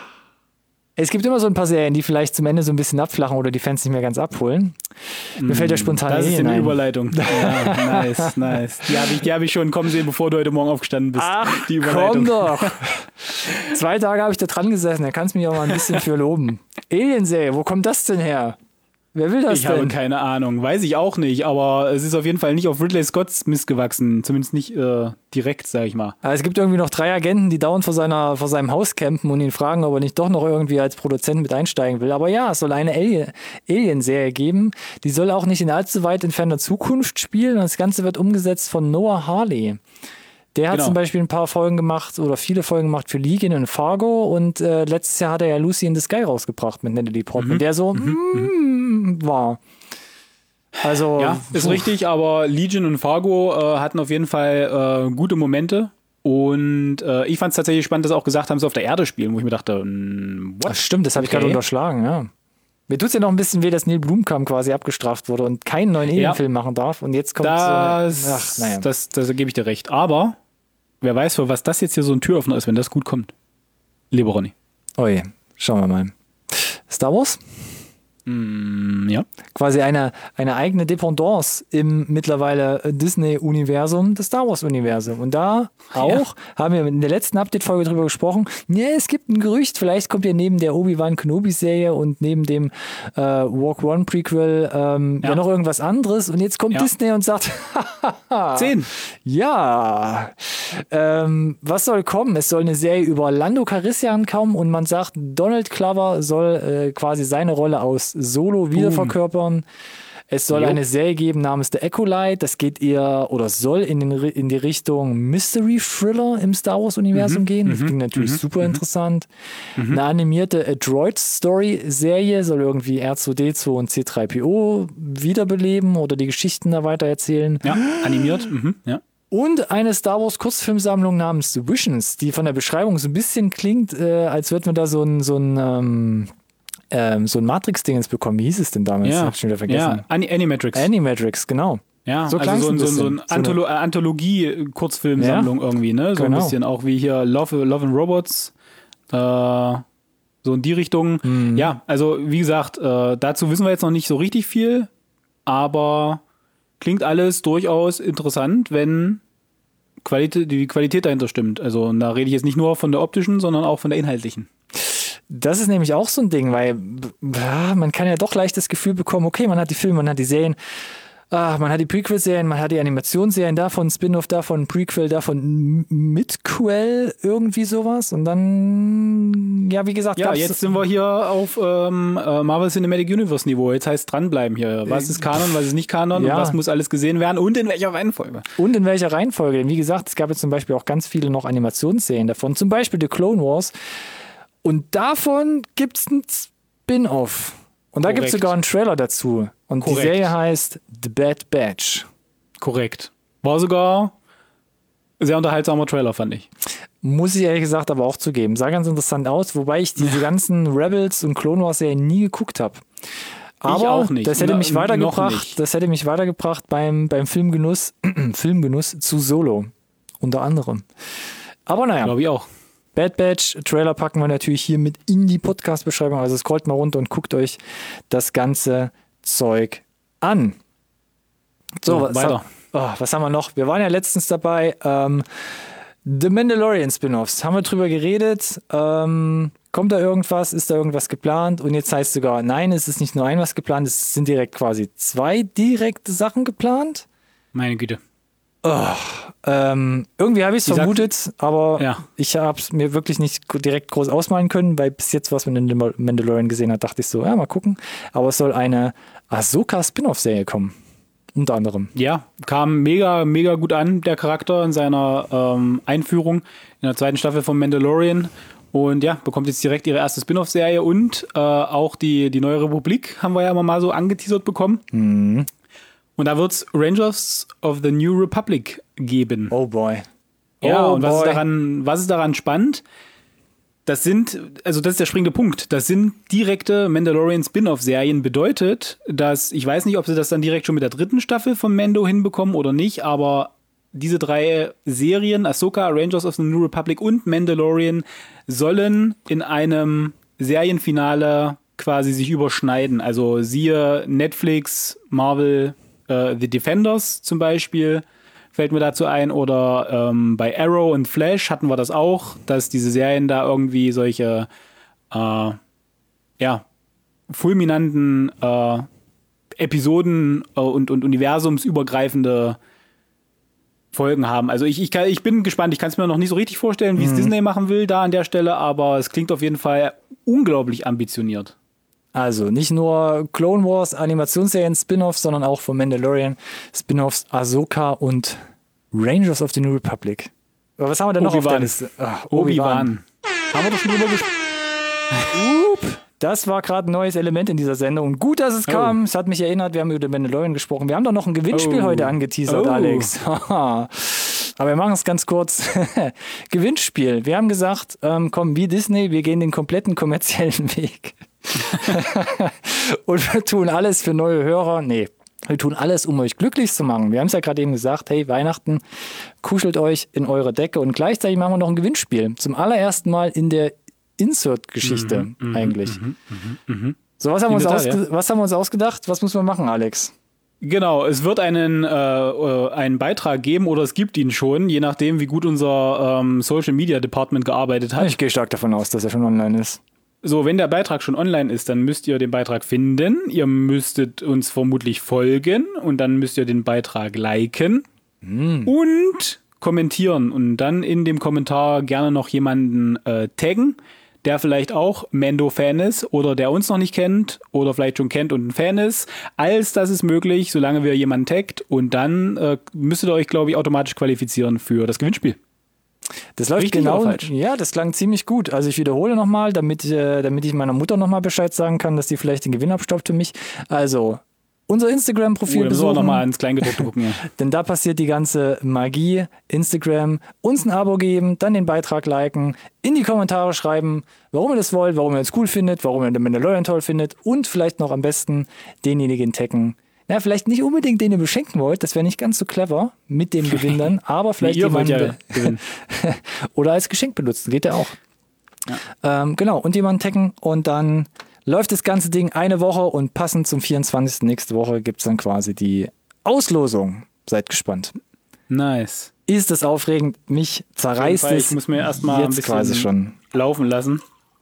Es gibt immer so ein paar Serien, die vielleicht zum Ende so ein bisschen abflachen oder die Fans nicht mehr ganz abholen. Mir fällt ja spontan Das ist eine ein. Überleitung. Ja, nice, nice. Die habe ich, die hab ich schon kommen sehen, bevor du heute Morgen aufgestanden bist. Ach, die Überleitung. komm doch. Zwei Tage habe ich da dran gesessen, da kannst du mich auch mal ein bisschen für loben. Alien-Serie, wo kommt das denn her? Wer will das ich denn? Ich habe keine Ahnung, weiß ich auch nicht, aber es ist auf jeden Fall nicht auf Ridley Scotts Mist gewachsen, zumindest nicht äh, direkt, sag ich mal. Aber es gibt irgendwie noch drei Agenten, die dauernd vor, seiner, vor seinem Haus campen und ihn fragen, ob er nicht doch noch irgendwie als Produzent mit einsteigen will. Aber ja, es soll eine Alien- Alien-Serie geben, die soll auch nicht in allzu weit entfernter Zukunft spielen und das Ganze wird umgesetzt von Noah Hawley. Der hat genau. zum Beispiel ein paar Folgen gemacht oder viele Folgen gemacht für Legion und Fargo und äh, letztes Jahr hat er ja Lucy in the Sky rausgebracht mit Natalie Portman, mhm. der so mhm. mm, war. Also ja, ist richtig, aber Legion und Fargo äh, hatten auf jeden Fall äh, gute Momente und äh, ich fand es tatsächlich spannend, dass sie auch gesagt haben, sie auf der Erde spielen, wo ich mir dachte, what? Das stimmt, das habe okay. ich gerade unterschlagen, ja. Mir tut es ja noch ein bisschen weh, dass Neil Blomkamp quasi abgestraft wurde und keinen neuen Alien-Film ja. machen darf und jetzt kommt das, so eine, ach, naja. das, das, das gebe ich dir recht, aber wer weiß, für was das jetzt hier so ein Türöffner ist, wenn das gut kommt. Lieber Ronny. Oh je, schauen wir mal. Star Wars? Mm, ja. Quasi eine, eine eigene Dependance im mittlerweile Disney-Universum, das Star Wars-Universum. Und da auch ja. haben wir in der letzten Update-Folge drüber gesprochen, ja, es gibt ein Gerücht, vielleicht kommt ja neben der Obi-Wan Kenobi-Serie und neben dem äh, Walk One Prequel ähm, ja. ja noch irgendwas anderes. Und jetzt kommt ja. Disney und sagt, zehn. Ja, ähm, was soll kommen? Es soll eine Serie über Lando Calrissian kommen und man sagt, Donald Glover soll äh, quasi seine Rolle aus Solo wieder verkörpern. Es soll jo. eine Serie geben namens The Acolyte. Das geht eher oder soll in, den, in die Richtung Mystery Thriller im Star Wars Universum mhm. gehen. Das klingt natürlich mhm. super interessant. Mhm. Eine animierte Droid Story Serie soll irgendwie R zwei D zwei und C drei P O wiederbeleben oder die Geschichten da weiter erzählen. Ja, animiert. Mhm. Ja. Und eine Star Wars Kurzfilmsammlung namens The Visions, die von der Beschreibung so ein bisschen klingt, äh, als würde man da so ein, so ein ähm, Ähm, so ein Matrix-Dingens bekommen. Wie hieß es denn damals? Ja, hab ich schon wieder vergessen. Ja, Ani- Animatrix. Animatrix, genau. Ja, so, also so, ein, so, so eine Antholo- äh, Anthologie-Kurzfilmsammlung ja, irgendwie, ne? So genau. Ein bisschen auch wie hier Love, Love and Robots. Äh, so in die Richtung. Mhm. Ja, also wie gesagt, äh, dazu wissen wir jetzt noch nicht so richtig viel, aber klingt alles durchaus interessant, wenn Qualität, die Qualität dahinter stimmt. Also und da rede ich jetzt nicht nur von der optischen, sondern auch von der inhaltlichen. Das ist nämlich auch so ein Ding, weil ja, man kann ja doch leicht das Gefühl bekommen, okay, man hat die Filme, man hat die Serien, ah, man hat die Prequel-Serien, man hat die Animationsserien, davon Spin-off, davon Prequel, davon Midquel, irgendwie sowas. Und dann, ja, wie gesagt, ja, jetzt sind wir hier auf ähm, Marvel Cinematic Universe Niveau. Jetzt heißt dranbleiben hier. Was ist Kanon, was ist nicht Kanon ja. und was muss alles gesehen werden und in welcher Reihenfolge. Und in welcher Reihenfolge. Denn wie gesagt, es gab jetzt zum Beispiel auch ganz viele noch Animationsserien davon. Zum Beispiel The Clone Wars. Und davon gibt es ein Spin-off. Und da gibt es sogar einen Trailer dazu. Und Korrekt. Die Serie heißt The Bad Batch. Korrekt. War sogar ein sehr unterhaltsamer Trailer, fand ich. Muss ich ehrlich gesagt aber auch zugeben. Sah ganz interessant aus, wobei ich diese ja. ganzen Rebels und Clone Wars Serien nie geguckt habe. Aber ich auch nicht. Das hätte mich Na, weitergebracht, das hätte mich weitergebracht beim, beim Filmgenuss, Filmgenuss zu Solo. Unter anderem. Aber naja. Glaube ich auch. Bad Batch, Trailer packen wir natürlich hier mit in die Podcast-Beschreibung. Also scrollt mal runter und guckt euch das ganze Zeug an. So, so was, weiter. Oh, was haben wir noch? Wir waren ja letztens dabei. Ähm, The Mandalorian Spin-Offs. Haben wir drüber geredet. Ähm, kommt da irgendwas? Ist da irgendwas geplant? Und jetzt heißt sogar, nein, es ist nicht nur ein was geplant, es sind direkt quasi zwei direkte Sachen geplant. Meine Güte. Oh, ähm, irgendwie habe ich es vermutet, sagt, aber ja. ich habe es mir wirklich nicht direkt groß ausmalen können, weil bis jetzt, was man in The Mandalorian gesehen hat, dachte ich so, ja, mal gucken. Aber es soll eine Ahsoka-Spin-Off-Serie kommen. Unter anderem. Ja, kam mega, mega gut an, der Charakter in seiner ähm, Einführung in der zweiten Staffel von Mandalorian. Und ja, bekommt jetzt direkt ihre erste Spin-Off-Serie und äh, auch die, die Neue Republik haben wir ja immer mal so angeteasert bekommen. Mhm. Und da wird es Rangers of the New Republic geben. Oh boy. Ja, oh und was boy. ist daran, was ist daran spannend? Das sind, also das ist der springende Punkt, das sind direkte Mandalorian-Spin-Off-Serien, bedeutet, dass, ich weiß nicht, ob sie das dann direkt schon mit der dritten Staffel von Mando hinbekommen oder nicht, aber diese drei Serien, Ahsoka, Rangers of the New Republic und Mandalorian, sollen in einem Serienfinale quasi sich überschneiden. Also siehe Netflix, Marvel, äh, The Defenders zum Beispiel, fällt mir dazu ein, oder ähm, bei Arrow und Flash hatten wir das auch, dass diese Serien da irgendwie solche äh, ja, fulminanten äh, Episoden äh, und, und universumsübergreifende Folgen haben. Also ich, ich, kann, ich bin gespannt, ich kann es mir noch nicht so richtig vorstellen, wie es mhm. Disney machen will da an der Stelle, aber es klingt auf jeden Fall unglaublich ambitioniert. Also nicht nur Clone Wars Animationsserien Spin-Offs, sondern auch von Mandalorian Spin-Offs Ahsoka und Rangers of the New Republic. Aber was haben wir denn noch Obi-Wan. auf der Liste? Ach, Obi-Wan. Haben wir doch schon drüber gesprochen. Das war gerade ein neues Element in dieser Sendung. Gut, dass es kam. Oh. Es hat mich erinnert, wir haben über Mandalorian gesprochen. Wir haben doch noch ein Gewinnspiel oh. heute angeteasert, oh. Alex. Aber wir machen es ganz kurz. Gewinnspiel. Wir haben gesagt, ähm, komm, wie Disney, wir gehen den kompletten kommerziellen Weg. Und wir tun alles für neue Hörer. Nee. Wir tun alles, um euch glücklich zu machen. Wir haben es ja gerade eben gesagt, hey, Weihnachten, kuschelt euch in eure Decke und gleichzeitig machen wir noch ein Gewinnspiel. Zum allerersten Mal in der Insert-Geschichte Mhm, eigentlich. mhm, mhm, mhm. So, was haben, wir uns In der Tat, ausge- was haben wir uns ausgedacht? Was müssen wir machen, Alex? Genau, es wird einen, äh, äh, einen Beitrag geben oder es gibt ihn schon, je nachdem, wie gut unser ähm, Social Media Department gearbeitet hat. Ich gehe stark davon aus, dass er schon online ist. So, wenn der Beitrag schon online ist, dann müsst ihr den Beitrag finden. Ihr müsstet uns vermutlich folgen und dann müsst ihr den Beitrag liken Mm. und kommentieren und dann in dem Kommentar gerne noch jemanden äh, taggen, der vielleicht auch Mando-Fan ist oder der uns noch nicht kennt oder vielleicht schon kennt und ein Fan ist. Alles das ist möglich, solange wir jemanden taggt und dann äh, müsstet ihr euch, glaube ich, automatisch qualifizieren für das Gewinnspiel. Das läuft Richtig genau. oder falsch? Ja, das klang ziemlich gut. Also ich wiederhole nochmal, damit, äh, damit ich meiner Mutter nochmal Bescheid sagen kann, dass die vielleicht den Gewinn abstaubt für mich. Also unser Instagram-Profil Oh, da müssen wir besuchen, nochmal ans Kleingedruckte gucken. Ja. denn da passiert die ganze Magie. Instagram, uns ein Abo geben, dann den Beitrag liken, in die Kommentare schreiben, warum ihr das wollt, warum ihr es cool findet, warum ihr den Mandalorian toll findet und vielleicht noch am besten denjenigen taggen. Na, vielleicht nicht unbedingt den ihr beschenken wollt, das wäre nicht ganz so clever mit dem Gewinn dann, aber vielleicht Ihr wollt jemanden ja gewinnen. oder als Geschenk benutzen, geht ja auch. Ja. Ähm, genau, und jemanden taggen und dann läuft das ganze Ding eine Woche und passend zum vierundzwanzigsten nächste Woche gibt es dann quasi die Auslosung. Seid gespannt. Nice. Ist das aufregend? Mich zerreißt Fall, es ich muss mir erstmal ein jetzt bisschen quasi schon. laufen lassen.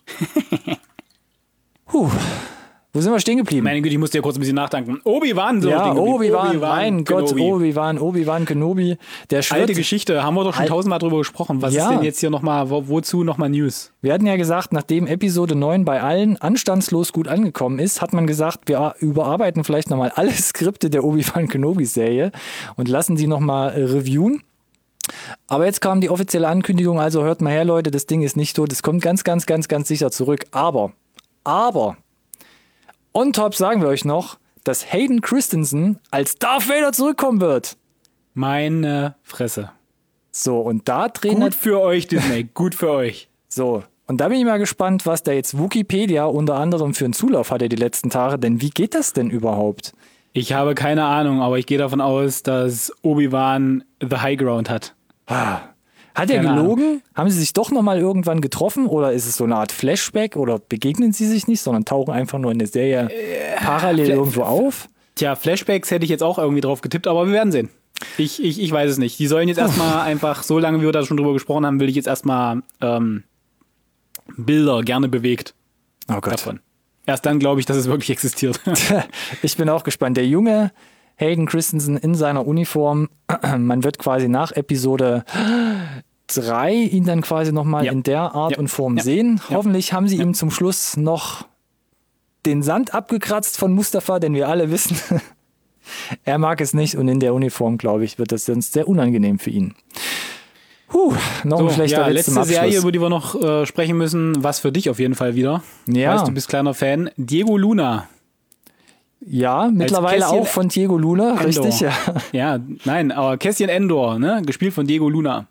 Puh. Wo sind wir stehen geblieben? Meine Güte, ich muss dir kurz ein bisschen nachdenken. Obi-Wan, so ja, stehen geblieben. Obi-Wan, Obi-Wan mein Gott, Kenobi. Obi-Wan, Obi-Wan Kenobi. Der schwört, Alte Geschichte, haben wir doch schon Al- tausendmal drüber gesprochen. Was Ja. ist denn jetzt hier nochmal, wo, wozu nochmal News? Wir hatten ja gesagt, nachdem Episode neun bei allen anstandslos gut angekommen ist, hat man gesagt, wir überarbeiten vielleicht nochmal alle Skripte der Obi-Wan Kenobi-Serie und lassen sie nochmal äh, reviewen. Aber jetzt kam die offizielle Ankündigung, also hört mal her, Leute, das Ding ist nicht tot, es kommt ganz, ganz, ganz, ganz sicher zurück. Aber, aber, on top sagen wir euch noch, dass Hayden Christensen als Darth Vader zurückkommen wird. Meine Fresse. So, und da drehen Gut für euch, Disney, gut für euch. So, und da bin ich mal gespannt, was da jetzt Wikipedia unter anderem für einen Zulauf hatte die letzten Tage, denn wie geht das denn überhaupt? Ich habe keine Ahnung, aber ich gehe davon aus, dass Obi-Wan the High Ground hat. Ah. Hat er Keine gelogen? Haben sie sich doch nochmal irgendwann getroffen oder ist es so eine Art Flashback oder begegnen sie sich nicht, sondern tauchen einfach nur in der Serie parallel Fla- irgendwo auf? Tja, Flashbacks hätte ich jetzt auch irgendwie drauf getippt, aber wir werden sehen. Ich, ich, ich weiß es nicht. Die sollen jetzt erstmal einfach, so lange wie wir da schon drüber gesprochen haben, will ich jetzt erstmal ähm, Bilder gerne bewegt Oh Gott. davon. Erst dann glaube ich, dass es wirklich existiert. Ich bin auch gespannt. Der junge Hayden Christensen in seiner Uniform, man wird quasi nach Episode drei ihn dann quasi nochmal Ja. in der Art Ja. und Form Ja. sehen. Ja. Hoffentlich haben sie ihm zum Schluss noch den Sand abgekratzt von Mustafa, denn wir alle wissen, er mag es nicht und in der Uniform, glaube ich, wird das sonst sehr unangenehm für ihn. Puh, noch ein So, schlechter ja, Witz letzte zum Abschluss. Serie, über die wir noch äh, sprechen müssen, was für dich auf jeden Fall wieder. Ja. Weißt, du bist kleiner Fan. Diego Luna. Ja, mittlerweile Kästchen auch von Diego Luna, Endor. richtig, ja. Ja, nein, aber Cassian Endor, ne? Gespielt von Diego Luna.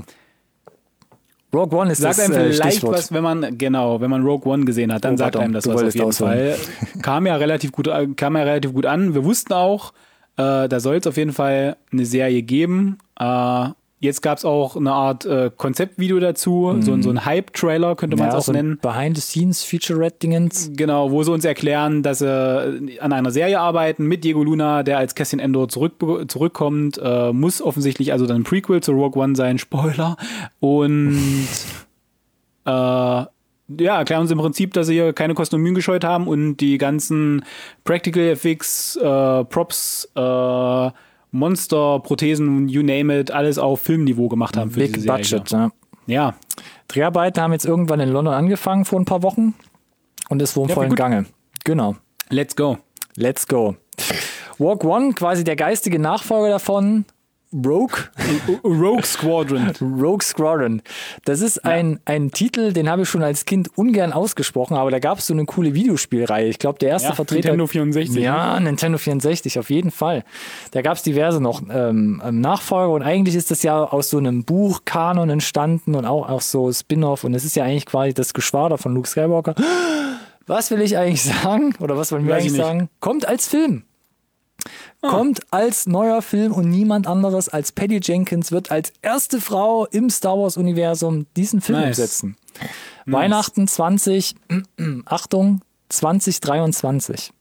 Rogue One ist Sagt das einem äh, vielleicht Stichwort. was, wenn man, genau, wenn man Rogue One gesehen hat, dann Oh, sagt pardon, einem das du was auf wolltest jeden ausholen. Fall. Kam ja relativ gut, kam ja relativ gut an. Wir wussten auch, äh, da soll es auf jeden Fall eine Serie geben. Äh, jetzt gab es auch eine Art äh, Konzeptvideo dazu, so, so ein Hype-Trailer könnte man es Ja, auch so ein nennen. Behind-the-Scenes-Featurette-Dingens. Genau, wo sie uns erklären, dass sie an einer Serie arbeiten mit Diego Luna, der als Cassian Endor zurück, zurückkommt. Äh, muss offensichtlich also dann ein Prequel zu Rogue One sein. Spoiler. Und äh, ja, erklären uns im Prinzip, dass sie hier keine Kosten und Mühen gescheut haben und die ganzen Practical F X, äh, Props, äh, Monster, Prothesen, you name it, alles auf Filmniveau gemacht haben für Big diese Serie. Budget, ja. Ja, Dreharbeiten haben jetzt irgendwann in London angefangen vor ein paar Wochen und ist wohl im Ja, vollen gut. Gange. Genau. let's go. Let's go. Rogue One, quasi der geistige Nachfolger davon. Rogue. Rogue Squadron. Rogue Squadron. Das ist ein, ein Titel, den habe ich schon als Kind ungern ausgesprochen, aber da gab es so eine coole Videospielreihe. Ich glaube, der erste Ja, Vertreter. Nintendo vierundsechzig. Ja, Nintendo vierundsechzig, auf jeden Fall. Da gab es diverse noch ähm, ähm, Nachfolger und eigentlich ist das ja aus so einem Buchkanon entstanden und auch, auch so Spin-off und es ist ja eigentlich quasi das Geschwader von Luke Skywalker. Was will ich eigentlich sagen? Oder was wollen wir Weiß ich eigentlich nicht. sagen? Kommt als Film. kommt als neuer Film und niemand anderes als Patty Jenkins wird als erste Frau im Star Wars-Universum diesen Film Nice. umsetzen. Nice. Weihnachten zwanzig, Achtung, zwanzig dreiundzwanzig.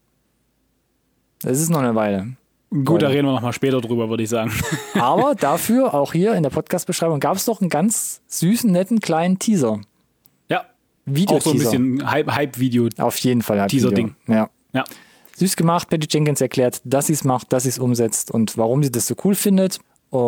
Das ist noch eine Weile. Gut, da reden wir nochmal später drüber, würde ich sagen. Aber dafür, auch hier in der Podcast-Beschreibung, gab es doch einen ganz süßen, netten kleinen Teaser. Ja, Video auch so ein bisschen Hype- Hype-Video. Auf jeden Fall. Teaser-Ding. Ja. Ja. Süß gemacht. Patty Jenkins erklärt, dass sie es macht, dass sie es umsetzt und warum sie das so cool findet.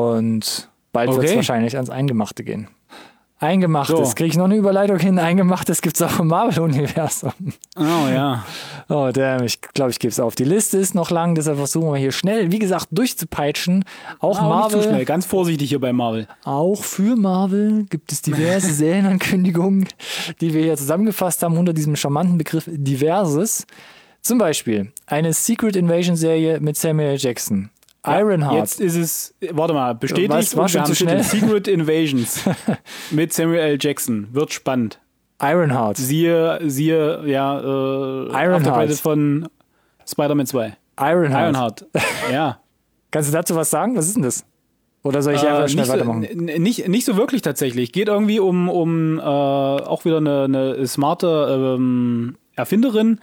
Und bald Okay. wird es wahrscheinlich ans Eingemachte gehen. Eingemachtes, So. kriege ich noch eine Überleitung hin. Eingemachtes gibt es auch im Marvel-Universum. Oh ja. Oh, damn, ich glaube, ich gebe es auf. Die Liste ist noch lang, deshalb versuchen wir hier schnell, wie gesagt, durchzupeitschen. Auch Aber nicht zu Marvel, schnell. Ganz vorsichtig hier bei Marvel. auch für Marvel gibt es diverse Serienankündigungen, die wir hier zusammengefasst haben unter diesem charmanten Begriff Diverses. Zum Beispiel eine Secret Invasion Serie mit Samuel L. Jackson. Ironheart. Jetzt ist es, warte mal, bestätigt Was, war und wir schon haben zu Titel schnell? Secret Invasions mit Samuel L. Jackson. Wird spannend. Ironheart. Siehe, siehe, ja, äh, Ironheart. Aftercredits von Spider-Man zwei. Ironheart. Ironheart. Ja. Kannst du dazu was sagen? Was ist denn das? Oder soll ich einfach Äh, schnell nicht, so, weitermachen? n- nicht, nicht so wirklich tatsächlich. Geht irgendwie um, um äh, auch wieder eine, eine smarte ähm, Erfinderin.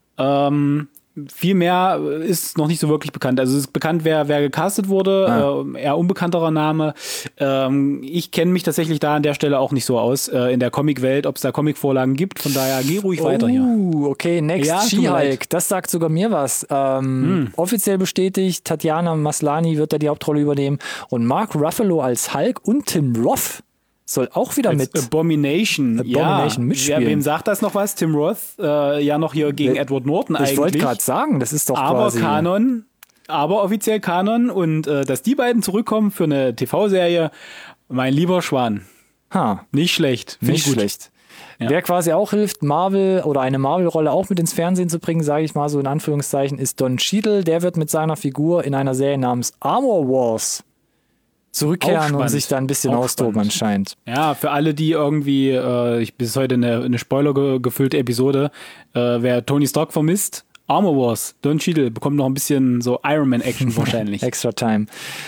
Ähm, viel mehr ist noch nicht so wirklich bekannt. Also es ist bekannt, wer, wer gecastet wurde, Ah. äh, eher unbekannterer Name. Ähm, ich kenne mich tatsächlich da an der Stelle auch nicht so aus, äh, in der Comicwelt, ob es da Comicvorlagen gibt. Von daher geh ruhig weiter hier. Uh, okay, next Ja, tut mir leid. She-Hulk. Das sagt sogar mir was. Ähm, Offiziell bestätigt, Tatjana Maslany wird da die Hauptrolle übernehmen. Und Mark Ruffalo als Hulk und Tim Roth soll auch wieder mit. Abomination. Abomination ja. mitspielen. Wer, wem sagt das noch was? Tim Roth, äh, ja noch hier gegen Wer- Edward Norton Ich wollte eigentlich. gerade sagen, das ist doch Aber quasi. Kanon, aber offiziell Kanon und äh, dass die beiden zurückkommen für eine T V-Serie, mein lieber Schwan. Ha, Nicht schlecht. Find nicht ich gut. schlecht. Ja. Wer quasi auch hilft, Marvel oder eine Marvel-Rolle auch mit ins Fernsehen zu bringen, sage ich mal so in Anführungszeichen, ist Don Cheadle. Der wird mit seiner Figur in einer Serie namens Armor Wars Auch zurückkehren und spannend. sich da ein bisschen Auch austoben spannend. anscheinend. Ja, für alle, die irgendwie, äh, ich bis heute eine, eine Spoiler-gefüllte Episode, äh, wer Tony Stark vermisst, Armor Wars, Don Cheadle bekommt noch ein bisschen so Iron Man-Action wahrscheinlich. Extra Time.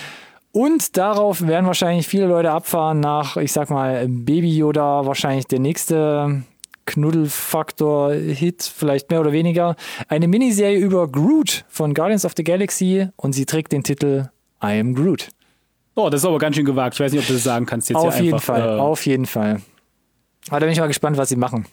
Und darauf werden wahrscheinlich viele Leute abfahren nach, ich sag mal, Baby Yoda, wahrscheinlich der nächste Knuddelfaktor-Hit, vielleicht mehr oder weniger. Eine Miniserie über Groot von Guardians of the Galaxy und sie trägt den Titel I Am Groot. Oh, das ist aber ganz schön gewagt. Ich weiß nicht, ob du das sagen kannst. Jetzt Auf hier jeden einfach, Fall, Äh, auf jeden Fall. Aber da bin ich mal gespannt, was sie machen.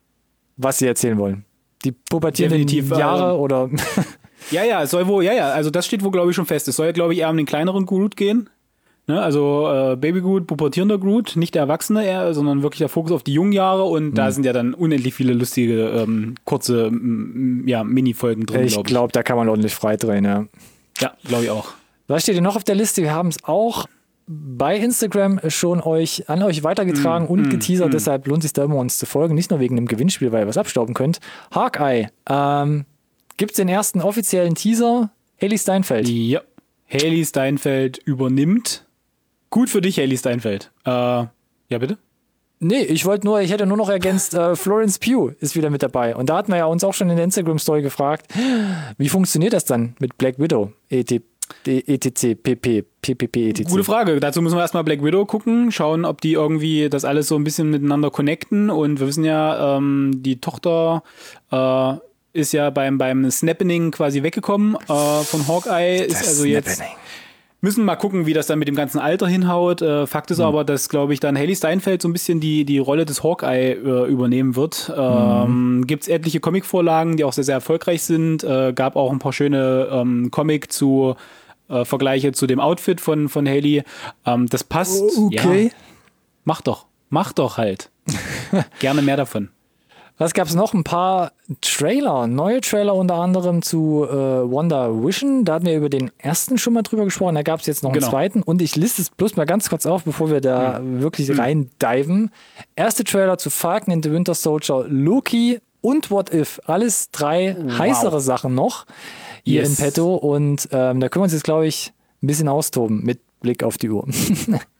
Was sie erzählen wollen. Die pubertierenden Definitiv, äh, Jahre oder... Ja, ja, es soll wohl, ja, ja, also das steht wohl, glaube ich, schon fest. Es soll, glaube ich, eher um den kleineren Groot gehen. Ne? Also äh, Baby Groot, pubertierender Groot, nicht der Erwachsene eher, sondern wirklich der Fokus auf die jungen Jahre und da sind ja dann unendlich viele lustige, ähm, kurze, m- m- ja, Mini-Folgen drin, ich glaube ich. glaube, da kann man ordentlich freidrehen, ja. Ja, glaube ich auch. Was steht denn noch auf der Liste? Wir haben es auch bei Instagram schon euch an euch weitergetragen Mm, und mm, geteasert, mm. deshalb lohnt es sich da immer uns zu folgen. Nicht nur wegen dem Gewinnspiel, weil ihr was abstauben könnt. Hawkeye. Ähm, Gibt es den ersten offiziellen Teaser? Hailee Steinfeld. Ja. Hailee Steinfeld übernimmt. Gut für dich, Hailee Steinfeld. Äh, ja, bitte? Nee, ich wollte nur, ich hätte nur noch ergänzt, äh, Florence Pugh ist wieder mit dabei. Und da hatten wir ja uns auch schon in der Instagram-Story gefragt, wie funktioniert das dann mit Black Widow? E T C, P P, P P P, E T C. Gute Frage. Dazu müssen wir erstmal Black Widow gucken, schauen, ob die irgendwie das alles so ein bisschen miteinander connecten. Und wir wissen ja, ähm, die Tochter äh, ist ja beim, beim Snappening quasi weggekommen äh, von Hawkeye. Ist Das also jetzt. Snappening. Müssen mal gucken, wie das dann mit dem ganzen Alter hinhaut. Äh, Fakt ist Mhm. aber, dass, glaube ich, dann Hailee Steinfeld so ein bisschen die, die Rolle des Hawkeye äh, übernehmen wird. Ähm, Mhm. Gibt es etliche Comicvorlagen, die auch sehr, sehr erfolgreich sind. Äh, gab auch ein paar schöne ähm, Comic zu äh, Vergleiche zu dem Outfit von, von Hailee. Ähm, das passt. Okay. Ja, mach doch. Mach doch halt. Gerne mehr davon. Was gab's noch? Ein paar Trailer, neue Trailer unter anderem zu äh, Wonder Vision. Da hatten wir über den ersten schon mal drüber gesprochen. Da gab's jetzt noch einen Genau. zweiten. Und ich liste es bloß mal ganz kurz auf, bevor wir da wirklich rein diven. Erste Trailer zu Falcon and the Winter Soldier, Loki und What If. Alles drei heißere Sachen noch hier Yes. in petto. Und ähm, da können wir uns jetzt, glaube ich, ein bisschen austoben mit Blick auf die Uhr.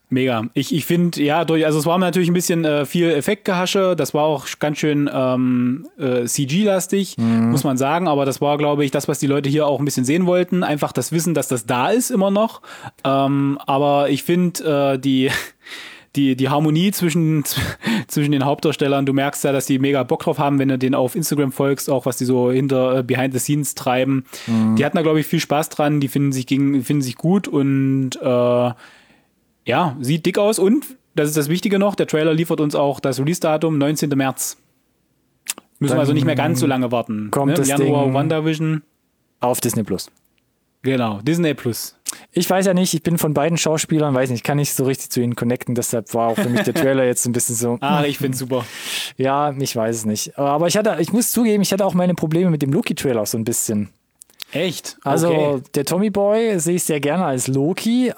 Mega. Ich, ich finde, ja, durch, also es war natürlich ein bisschen äh, viel Effektgehasche, das war auch ganz schön ähm, äh, C G-lastig, mhm. muss man sagen, aber das war, glaube ich, das, was die Leute hier auch ein bisschen sehen wollten, einfach das Wissen, dass das da ist immer noch, ähm, aber ich finde, äh, die Die, die Harmonie zwischen, zwischen den Hauptdarstellern, du merkst ja, dass die mega Bock drauf haben, wenn du denen auf Instagram folgst, auch was die so hinter Behind the Scenes treiben. Mhm. Die hatten da, glaube ich, viel Spaß dran, die finden sich, gegen, finden sich gut und äh, ja, sieht dick aus und, das ist das Wichtige noch, der Trailer liefert uns auch das Release-Datum, neunzehnten März. Müssen wir also nicht mehr ganz so lange warten. Kommt ne? das Januar Ding WandaVision. Auf Disney Plus. Genau, Disney Plus. Ich weiß ja nicht, ich bin von beiden Schauspielern, weiß nicht, kann nicht so richtig zu ihnen connecten, deshalb war auch für mich der Trailer jetzt ein bisschen so. Ah, ich find's super. Ja, ich weiß es nicht. Aber ich hatte, ich muss zugeben, ich hatte auch meine Probleme mit dem Loki-Trailer so ein bisschen. Echt? Also okay. Der Tommy Boy sehe ich sehr gerne als Loki,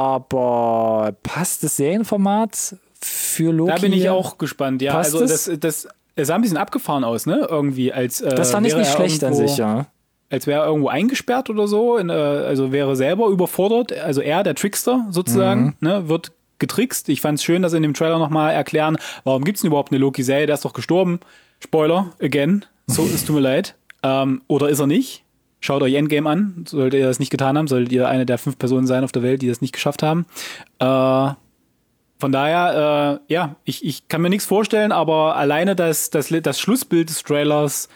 aber passt das Serienformat für Loki? Da bin ich auch gespannt, ja. Passt also es? das, das, es sah ein bisschen abgefahren aus, ne? Irgendwie als. Äh, das fand ich nicht schlecht an sich, ja. Als wäre er irgendwo eingesperrt oder so, in, äh, also wäre selber überfordert, also er, der Trickster sozusagen, mhm. ne, wird getrickst. Ich fand es schön, dass sie in dem Trailer nochmal erklären, warum gibt es denn überhaupt eine Loki-Serie, der ist doch gestorben. Spoiler, again, so, es tut mir leid. Ähm, oder ist er nicht? Schaut euch Endgame an, solltet ihr das nicht getan haben, solltet ihr eine der fünf Personen sein auf der Welt, die das nicht geschafft haben. Äh, von daher, äh, ja, ich, ich kann mir nichts vorstellen, aber alleine das, das, das Schlussbild des Trailers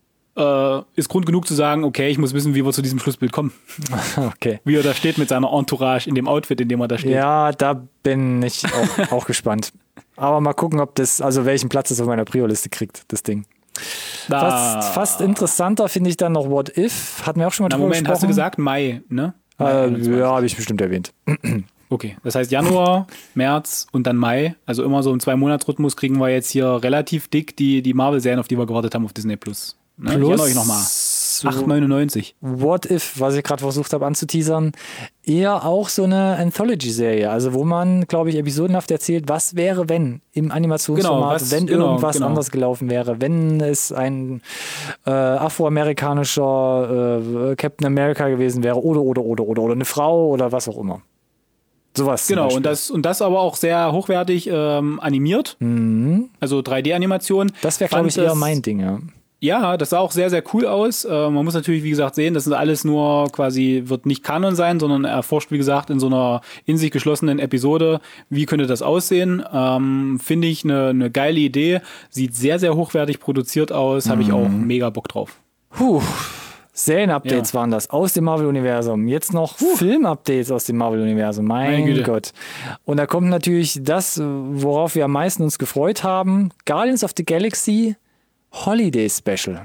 Uh, ist Grund genug zu sagen, okay, ich muss wissen, wie wir zu diesem Schlussbild kommen. Okay. Wie er da steht mit seiner Entourage in dem Outfit, in dem er da steht. Ja, da bin ich auch, auch gespannt. Aber mal gucken, ob das, also welchen Platz es auf meiner Prio-Liste kriegt, das Ding. Da. Fast, fast interessanter finde ich dann noch What If. Hatten wir auch schon mal Na, drüber Moment, gesprochen. hast du gesagt Mai, ne? Mai äh, ja, habe ich bestimmt erwähnt. Okay, das heißt Januar, März und dann Mai. Also immer so im Zwei-Monats-Rhythmus kriegen wir jetzt hier relativ dick die, die Marvel-Serien, auf die wir gewartet haben auf Disney Plus. Ne? Plus, ich erinnere euch nochmal. acht neunundneunzig. What If, was ich gerade versucht habe anzuteasern, eher auch so eine Anthology-Serie, also wo man, glaube ich, episodenhaft erzählt, was wäre, wenn im Animationsformat, genau, was, wenn genau, irgendwas genau. anders gelaufen wäre, wenn es ein äh, afroamerikanischer äh, Captain America gewesen wäre oder, oder, oder, oder, oder eine Frau oder was auch immer. Sowas. Genau, und das, und das aber auch sehr hochwertig ähm, animiert, mhm. also drei D-Animation. Das wäre, glaube ich, eher mein Ding, ja. Ja, das sah auch sehr, sehr cool aus. Äh, man muss natürlich, wie gesagt, sehen, das ist alles nur quasi, wird nicht Kanon sein, sondern er erforscht, wie gesagt, in so einer in sich geschlossenen Episode, wie könnte das aussehen. Ähm, Finde ich eine, eine geile Idee. Sieht sehr, sehr hochwertig produziert aus. Mhm. Habe ich auch mega Bock drauf. Puh. Serien-Updates ja. waren das aus dem Marvel-Universum. Jetzt noch uh. Film-Updates aus dem Marvel-Universum. Mein Meine Gott. Und da kommt natürlich das, worauf wir am meisten uns gefreut haben. Guardians of the Galaxy Holiday Special.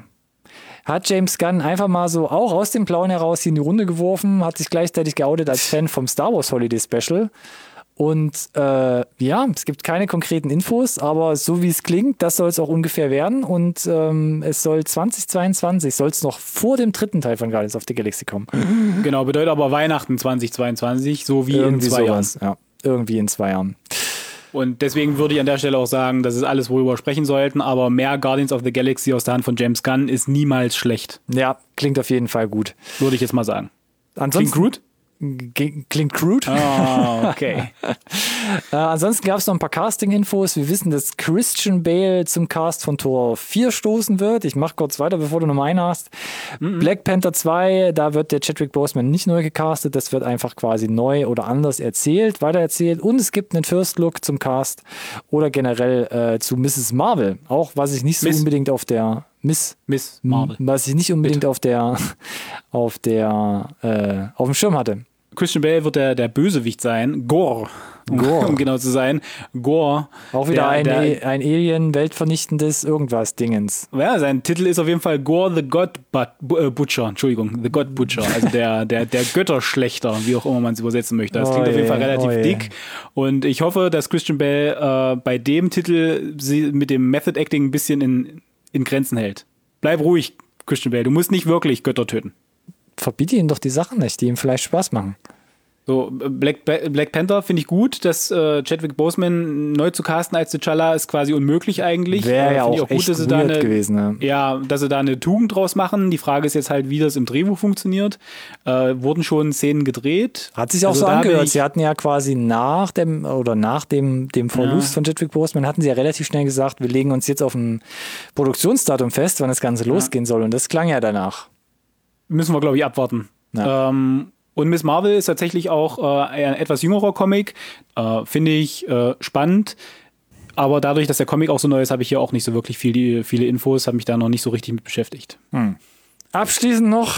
Hat James Gunn einfach mal so auch aus dem Blauen heraus hier in die Runde geworfen, hat sich gleichzeitig geoutet als Fan vom Star Wars Holiday Special. Und äh, ja, es gibt keine konkreten Infos, aber so wie es klingt, das soll es auch ungefähr werden. Und ähm, es soll zwanzig zweiundzwanzig, soll es noch vor dem dritten Teil von Guardians of the Galaxy kommen. Genau, bedeutet aber Weihnachten zwanzig zweiundzwanzig, so wie irgendwie in zwei sowas, Jahren. Ja, irgendwie in zwei Jahren. Und deswegen würde ich an der Stelle auch sagen, das ist alles, worüber wir sprechen sollten, aber mehr Guardians of the Galaxy aus der Hand von James Gunn ist niemals schlecht. Ja, klingt auf jeden Fall gut. Würde ich jetzt mal sagen. Ansonsten, klingt gut? Klingt crude. Oh, okay. äh, ansonsten gab es noch ein paar Casting-Infos. Wir wissen, dass Christian Bale zum Cast von Tor vier stoßen wird. Ich mache kurz weiter, bevor du Nummer einen hast. Mm-hmm. Black Panther zwei, da wird der Chadwick Boseman nicht neu gecastet. Das wird einfach quasi neu oder anders erzählt, weitererzählt. Und es gibt einen First Look zum Cast oder generell äh, zu Misses Marvel. Auch was ich nicht so Miss. unbedingt auf der Miss, Miss Marvel. Was ich nicht unbedingt Bitte. auf der auf der äh, auf dem Schirm hatte. Christian Bale wird der, der Bösewicht sein. Gore. Gore. Um genau zu sein. Gore. Auch wieder der, ein, der, ein Alien, weltvernichtendes irgendwas Dingens. Ja, sein Titel ist auf jeden Fall Gore the God But, äh, Butcher. Entschuldigung, the God Butcher. Also der, der, der Götterschlechter, wie auch immer man es übersetzen möchte. Das klingt Oje, auf jeden Fall relativ oje. dick. Und ich hoffe, dass Christian Bale äh, bei dem Titel sie mit dem Method Acting ein bisschen in, in Grenzen hält. Bleib ruhig, Christian Bale. Du musst nicht wirklich Götter töten. Verbiete ihm doch die Sachen nicht, die ihm vielleicht Spaß machen. So, Black, Black Panther finde ich gut, dass äh, Chadwick Boseman neu zu casten als T'Challa ist quasi unmöglich eigentlich. Wäre äh, ja auch, auch echt gut, dass sie da eine, gewesen. Ne? Ja, dass sie da eine Tugend draus machen. Die Frage ist jetzt halt, wie das im Drehbuch funktioniert. Äh, wurden schon Szenen gedreht. Hat sich auch also so angehört. Ich, sie hatten ja quasi nach dem oder nach dem, dem Verlust ja. von Chadwick Boseman hatten sie ja relativ schnell gesagt, wir legen uns jetzt auf ein Produktionsdatum fest, wann das Ganze ja. losgehen soll. Und das klang ja danach. Müssen wir, glaube ich, abwarten. Ja. Ähm, Und Miss Marvel ist tatsächlich auch äh, ein etwas jüngerer Comic. Äh, Finde ich äh, spannend. Aber dadurch, dass der Comic auch so neu ist, habe ich hier auch nicht so wirklich viel, die, viele Infos, habe mich da noch nicht so richtig mit beschäftigt. Hm. Abschließend noch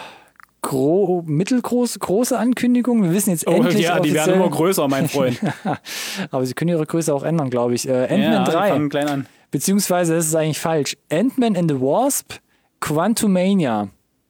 gro- mittelgroße große Ankündigungen. Wir wissen jetzt oh, endlich ja, die werden immer größer, mein Freund. Aber sie können ihre Größe auch ändern, glaube ich. Äh, Ant-Man ja, drei. Fangen klein an. Beziehungsweise, das ist eigentlich falsch. Ant-Man and the Wasp, Quantumania.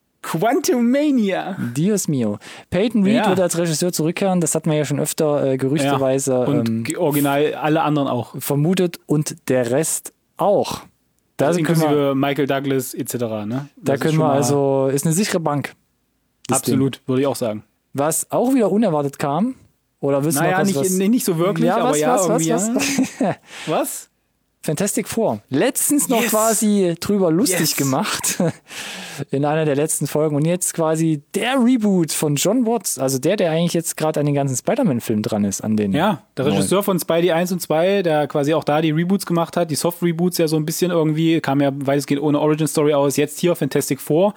Quantumania. Dios mio. Peyton Reed ja. wird als Regisseur zurückkehren. Das hatten wir ja schon öfter äh, gerüchteweise ja. Und ähm, original alle anderen auch. Vermutet und der Rest auch. Da also inklusive wir, Michael Douglas et cetera. Ne? Da können wir also, ist eine sichere Bank. Absolut, Ding. würde ich auch sagen. Was auch wieder unerwartet kam, oder willst du naja, noch nicht, was? nicht so wirklich, ja, aber was, ja, was, irgendwie. Was? Was? Ja. was? Fantastic Four. Letztens noch yes. quasi drüber lustig yes. gemacht in einer der letzten Folgen. Und jetzt quasi der Reboot von John Watts, also der, der eigentlich jetzt gerade an den ganzen Spider-Man-Filmen dran ist. An den ja, der Regisseur neuen. von Spidey eins und zwei, der quasi auch da die Reboots gemacht hat, die Soft-Reboots ja so ein bisschen irgendwie, kam ja weitestgehend ohne Origin-Story aus. Jetzt hier Fantastic Four.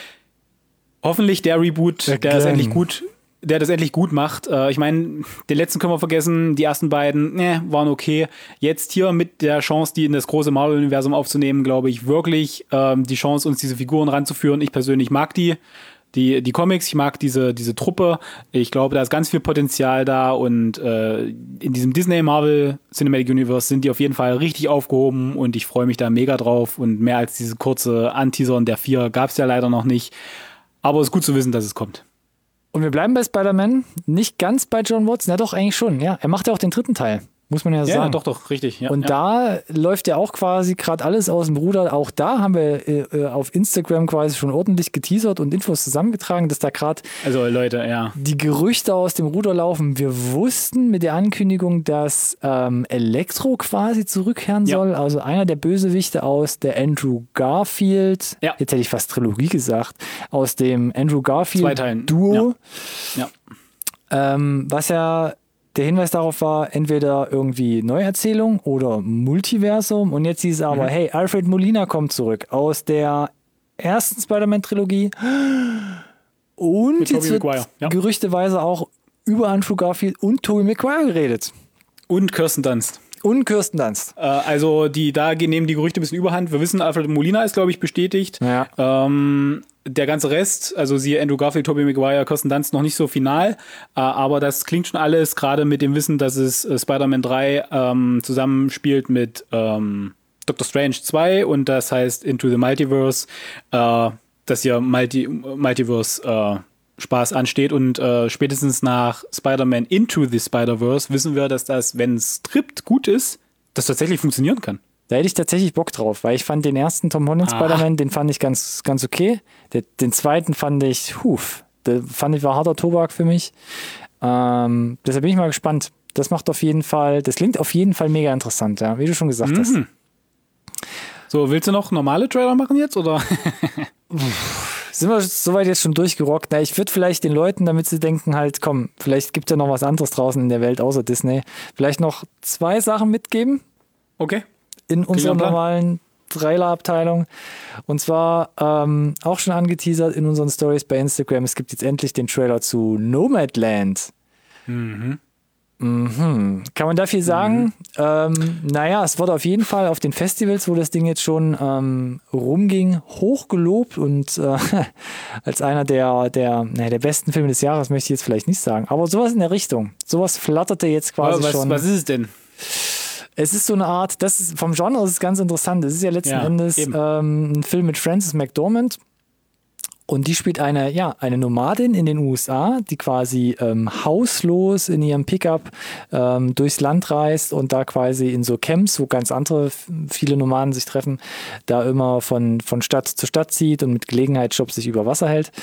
Hoffentlich der Reboot, Again. der ist endlich gut der das endlich gut macht. Äh, ich meine, den letzten können wir vergessen, die ersten beiden ne, waren okay. Jetzt hier mit der Chance, die in das große Marvel-Universum aufzunehmen, glaube ich, wirklich ähm, die Chance, uns diese Figuren ranzuführen. Ich persönlich mag die, die, die Comics, ich mag diese, diese Truppe. Ich glaube, da ist ganz viel Potenzial da und äh, in diesem Disney-Marvel Cinematic Universe sind die auf jeden Fall richtig aufgehoben und ich freue mich da mega drauf und mehr als diese kurze Anteasern der vier gab es ja leider noch nicht. Aber es ist gut zu wissen, dass es kommt. Und wir bleiben bei Spider-Man, nicht ganz bei John Watts, ja doch eigentlich schon, ja. Er macht ja auch den dritten Teil, muss man ja, ja sagen. Ja, doch, doch, richtig. Ja, und ja. da läuft ja auch quasi gerade alles aus dem Ruder. Auch da haben wir äh, auf Instagram quasi schon ordentlich geteasert und Infos zusammengetragen, dass da gerade also Leute, ja. die Gerüchte aus dem Ruder laufen. Wir wussten mit der Ankündigung, dass ähm, Elektro quasi zurückkehren ja. soll. Also einer der Bösewichte aus der Andrew Garfield, ja. jetzt hätte ich fast Trilogie gesagt, aus dem Andrew Garfield-Duo. Ja. ja. Ähm, was ja der Hinweis darauf war, entweder irgendwie Neuerzählung oder Multiversum. Und jetzt hieß es aber, mhm. hey, Alfred Molina kommt zurück aus der ersten Spider-Man-Trilogie. Und mit jetzt Tobey wird ja. gerüchteweise auch über Andrew Garfield und Tobey Maguire geredet. Und Kirsten Dunst. Und Kirsten Dunst. Äh, also die, da nehmen die Gerüchte ein bisschen überhand. Wir wissen, Alfred Molina ist, glaube ich, bestätigt. Ja. Ähm, der ganze Rest, also siehe Andrew Garfield, Tobey Maguire, Kirsten Dunst, noch nicht so final. Äh, aber das klingt schon alles, gerade mit dem Wissen, dass es äh, Spider-Man drei ähm, zusammenspielt mit ähm, Doctor Strange zwei und das heißt Into the Multiverse, äh, dass hier Multi- Multiverse äh, Spaß ansteht und äh, spätestens nach Spider-Man Into the Spider-Verse wissen wir, dass das, wenn es Skript gut ist, das tatsächlich funktionieren kann. Da hätte ich tatsächlich Bock drauf, weil ich fand den ersten Tom Holland ah. Spider-Man, den fand ich ganz, ganz okay. Der, den zweiten fand ich, huf, der fand ich war harter Tobak für mich. Ähm, deshalb bin ich mal gespannt. Das macht auf jeden Fall, das klingt auf jeden Fall mega interessant, ja, wie du schon gesagt mhm. hast. So, willst du noch normale Trailer machen jetzt, oder? Sind wir soweit jetzt schon durchgerockt? Na, ich würde vielleicht den Leuten, damit sie denken halt, komm, vielleicht gibt es ja noch was anderes draußen in der Welt außer Disney, vielleicht noch zwei Sachen mitgeben. Okay. In unserer normalen Trailer-Abteilung. Und zwar ähm, auch schon angeteasert in unseren Stories bei Instagram. Es gibt jetzt endlich den Trailer zu Nomadland. Mhm. Mhm. Kann man da viel sagen? Mhm. Ähm, naja, es wurde auf jeden Fall auf den Festivals, wo das Ding jetzt schon ähm, rumging, hochgelobt und äh, als einer der, der, naja, der besten Filme des Jahres möchte ich jetzt vielleicht nicht sagen. Aber sowas in der Richtung. Sowas flatterte jetzt quasi was, schon. Was ist es denn? Es ist so eine Art, das ist, vom Genre ist es ganz interessant. Es ist ja letzten ja, Endes ähm, ein Film mit Frances McDormand Und die spielt eine, ja, eine Nomadin in den U S A, die quasi ähm, hauslos in ihrem Pickup ähm, durchs Land reist und da quasi in so Camps, wo ganz andere, viele Nomaden sich treffen, da immer von, von Stadt zu Stadt zieht und mit Gelegenheitsjobs sich über Wasser hält.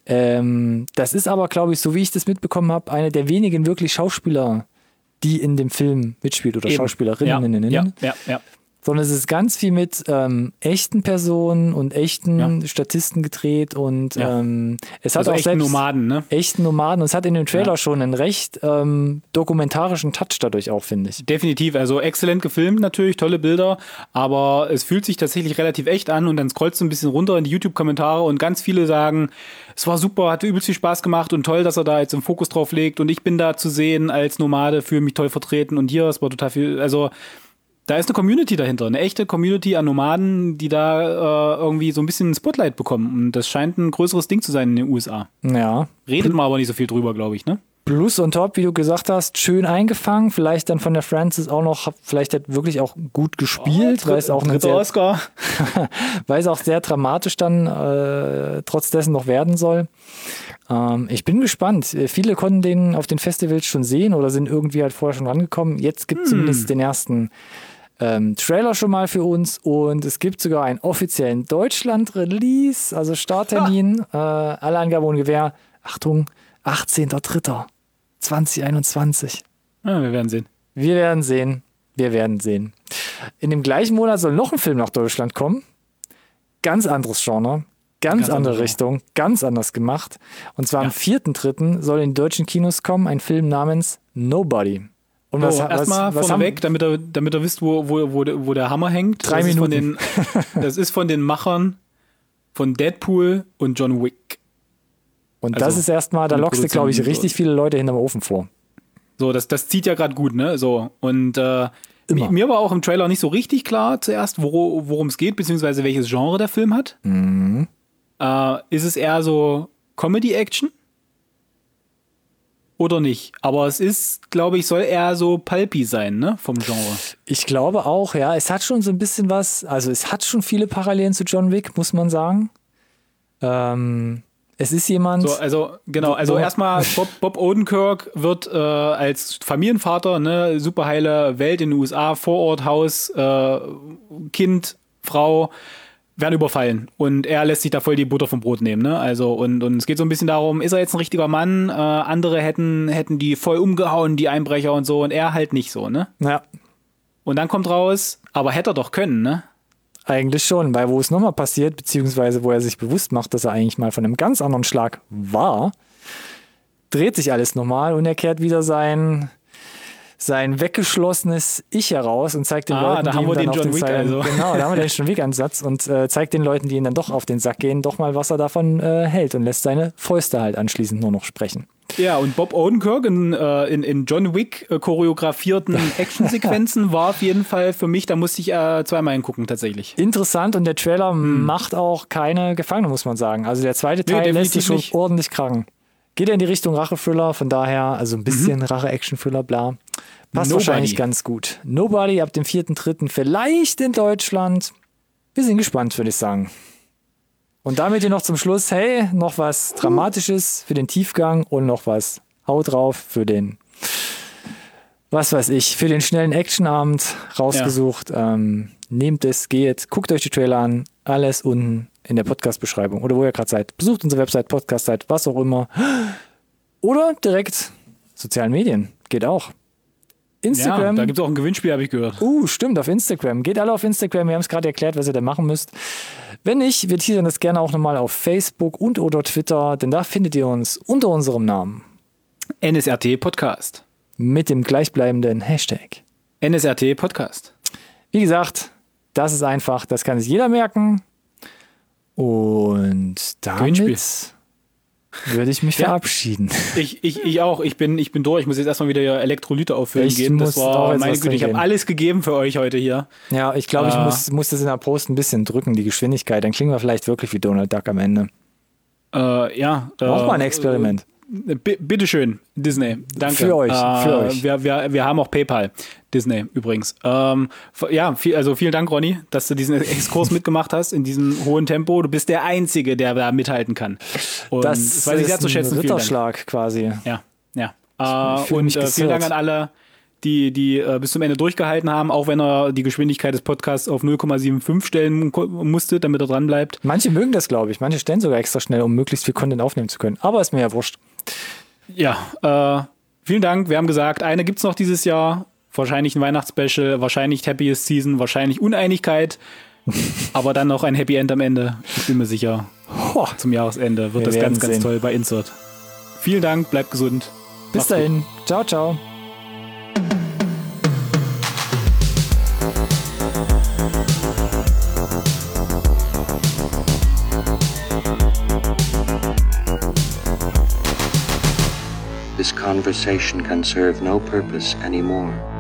Ähm, das ist aber, glaube ich, so wie ich das mitbekommen habe, eine der wenigen wirklich Schauspieler, die in dem Film mitspielt oder Eben. Schauspielerinnen. Ja, ja, ja, ja. Sondern es ist ganz viel mit ähm, echten Personen und echten ja. Statisten gedreht und ja. ähm, es hat also auch echten selbst Nomaden, ne? Echten Nomaden und es hat in dem Trailer ja. schon einen recht ähm, dokumentarischen Touch dadurch auch, finde ich. Definitiv, also exzellent gefilmt natürlich, tolle Bilder, aber es fühlt sich tatsächlich relativ echt an und dann scrollst du ein bisschen runter in die YouTube-Kommentare und ganz viele sagen, es war super, hat übelst viel Spaß gemacht und toll, dass er da jetzt einen Fokus drauf legt und ich bin da zu sehen als Nomade, fühle mich toll vertreten und hier, es war total viel, also da ist eine Community dahinter, eine echte Community an Nomaden, die da äh, irgendwie so ein bisschen ein Spotlight bekommen. Und das scheint ein größeres Ding zu sein in den U S A. Ja. Redet man aber nicht so viel drüber, glaube ich, ne? Plus on top, wie du gesagt hast, schön eingefangen. Vielleicht dann von der Frances auch noch, vielleicht hat wirklich auch gut gespielt, oh, weil es auch ein sehr, Oscar. weil es auch sehr dramatisch dann äh, trotz dessen noch werden soll. Ähm, ich bin gespannt. Viele konnten den auf den Festivals schon sehen oder sind irgendwie halt vorher schon rangekommen. Jetzt gibt es hm. zumindest den ersten ähm, Trailer schon mal für uns und es gibt sogar einen offiziellen Deutschland-Release, also Starttermin, ah. äh, alle Angaben und Gewähr. Achtung, achtzehnter dritter zweitausendeinundzwanzig. Ja, wir werden sehen. Wir werden sehen. Wir werden sehen. In dem gleichen Monat soll noch ein Film nach Deutschland kommen. Ganz anderes Genre. Ganz, ganz andere Richtung. Genre. Ganz anders gemacht. Und zwar ja. am vierten dritten soll in die deutschen Kinos kommen ein Film namens Nobody. Und was, oh, erstmal vorneweg, damit ihr, damit ihr wisst, wo, wo, wo, wo der Hammer hängt. Drei das Minuten. Ist von den, das ist von den Machern von Deadpool und John Wick. Und also, das ist erstmal, da lockst du, glaube ich, richtig viele Leute hinterm Ofen vor. So, das, das zieht ja gerade gut, ne? So, und äh, mir, mir war auch im Trailer nicht so richtig klar zuerst, wor- worum es geht, beziehungsweise welches Genre der Film hat. Mhm. Äh, ist es eher so Comedy-Action? Oder nicht? Aber es ist, glaube ich, soll eher so pulpy sein, ne? Vom Genre. Ich glaube auch, ja. Es hat schon so ein bisschen was, also es hat schon viele Parallelen zu John Wick, muss man sagen. Ähm... Es ist jemand. So, also, genau, also erstmal Bob, Bob Odenkirk wird äh, als Familienvater, ne, super heile Welt in den U S A, Vorort, Haus, äh, Kind, Frau, werden überfallen. Und er lässt sich da voll die Butter vom Brot nehmen, ne? Also, und, und es geht so ein bisschen darum, ist er jetzt ein richtiger Mann? Äh, andere hätten, hätten die voll umgehauen, die Einbrecher und so, und er halt nicht so, ne? Ja. Und dann kommt raus, aber hätte er doch können, ne? Eigentlich schon, weil wo es nochmal passiert, beziehungsweise wo er sich bewusst macht, dass er eigentlich mal von einem ganz anderen Schlag war, dreht sich alles nochmal und er kehrt wieder sein, sein weggeschlossenes Ich heraus und zeigt den ah, Leuten, da die haben ihm wir dann den auf John den Wick Seil, also. Genau, da haben wir den John Wick-Ansatz und äh, zeigt den Leuten, die ihn dann doch auf den Sack gehen, doch mal, was er davon äh, hält und lässt seine Fäuste halt anschließend nur noch sprechen. Ja, und Bob Odenkirk in, äh, in, in John Wick äh, choreografierten Actionsequenzen war auf jeden Fall für mich, da musste ich äh, zweimal hingucken tatsächlich. Interessant und der Trailer hm. macht auch keine Gefangene, muss man sagen. Also der zweite Teil nee, lässt sich schon nicht. ordentlich krachen. Geht ja in die Richtung Rache-Thriller, von daher, also ein bisschen mhm. Rache-Action-Thriller, bla. Passt Nobody. Wahrscheinlich ganz gut. Nobody ab dem vierten dritten vielleicht in Deutschland. Wir sind gespannt, würde ich sagen. Und damit hier noch zum Schluss, hey, noch was Dramatisches für den Tiefgang und noch was Haut drauf für den, was weiß ich, für den schnellen Actionabend rausgesucht. Ja. Ähm, nehmt es, geht, guckt euch die Trailer an, alles unten in der Podcast-Beschreibung oder wo ihr gerade seid. Besucht unsere Website, Podcast-Seite, was auch immer. Oder direkt sozialen Medien, geht auch. Instagram. Ja, da gibt es auch ein Gewinnspiel, habe ich gehört. Uh, stimmt, auf Instagram. Geht alle auf Instagram, wir haben es gerade erklärt, was ihr da machen müsst. Wenn nicht, wir teasern das gerne auch nochmal auf Facebook und oder Twitter, denn da findet ihr uns unter unserem Namen. N S R T Podcast. Mit dem gleichbleibenden Hashtag. N S R T Podcast. Wie gesagt, das ist einfach, das kann sich jeder merken. Und damit würde ich mich ja. verabschieden. Ich, ich, ich auch. Ich bin, ich bin durch. Ich muss jetzt erstmal wieder Elektrolyte auffüllen ich gehen. Das war meine Güte. Ich habe alles gegeben für euch heute hier. Ja, ich glaube, äh. ich muss, muss das in der Post ein bisschen drücken, die Geschwindigkeit. Dann klingen wir vielleicht wirklich wie Donald Duck am Ende. Äh, ja. Auch äh, mal ein Experiment. B- bitteschön, Disney. Danke. Für euch, äh, für euch. Wir, wir, wir haben auch PayPal. Disney übrigens. Ähm, ja, viel, also vielen Dank, Ronny, dass du diesen Exkurs mitgemacht hast in diesem hohen Tempo. Du bist der Einzige, der da mithalten kann. Und das, das weiß ich sehr ist zu schätzen. ein Ritterschlag quasi. Ja, ja. Äh, Ich fühl und mich äh, vielen Dank geehrt. an alle, die, die äh, bis zum Ende durchgehalten haben, auch wenn er die Geschwindigkeit des Podcasts auf null Komma fünfundsiebzig stellen ko- musste, damit er dran bleibt. Manche mögen das, glaube ich. Manche stellen sogar extra schnell, um möglichst viel Content aufnehmen zu können. Aber ist mir ja wurscht. Ja, äh, vielen Dank. Wir haben gesagt, eine gibt's noch dieses Jahr. Wahrscheinlich ein Weihnachtsspecial, wahrscheinlich Happiest Season, wahrscheinlich Uneinigkeit. Aber dann noch ein Happy End am Ende. Ich bin mir sicher, Ho, zum Jahresende wird Wir das ganz, werden ganz sehen. toll bei Insert. Vielen Dank, bleibt gesund. bis Macht's gut. dahin. Ciao, ciao. This conversation can serve no purpose anymore.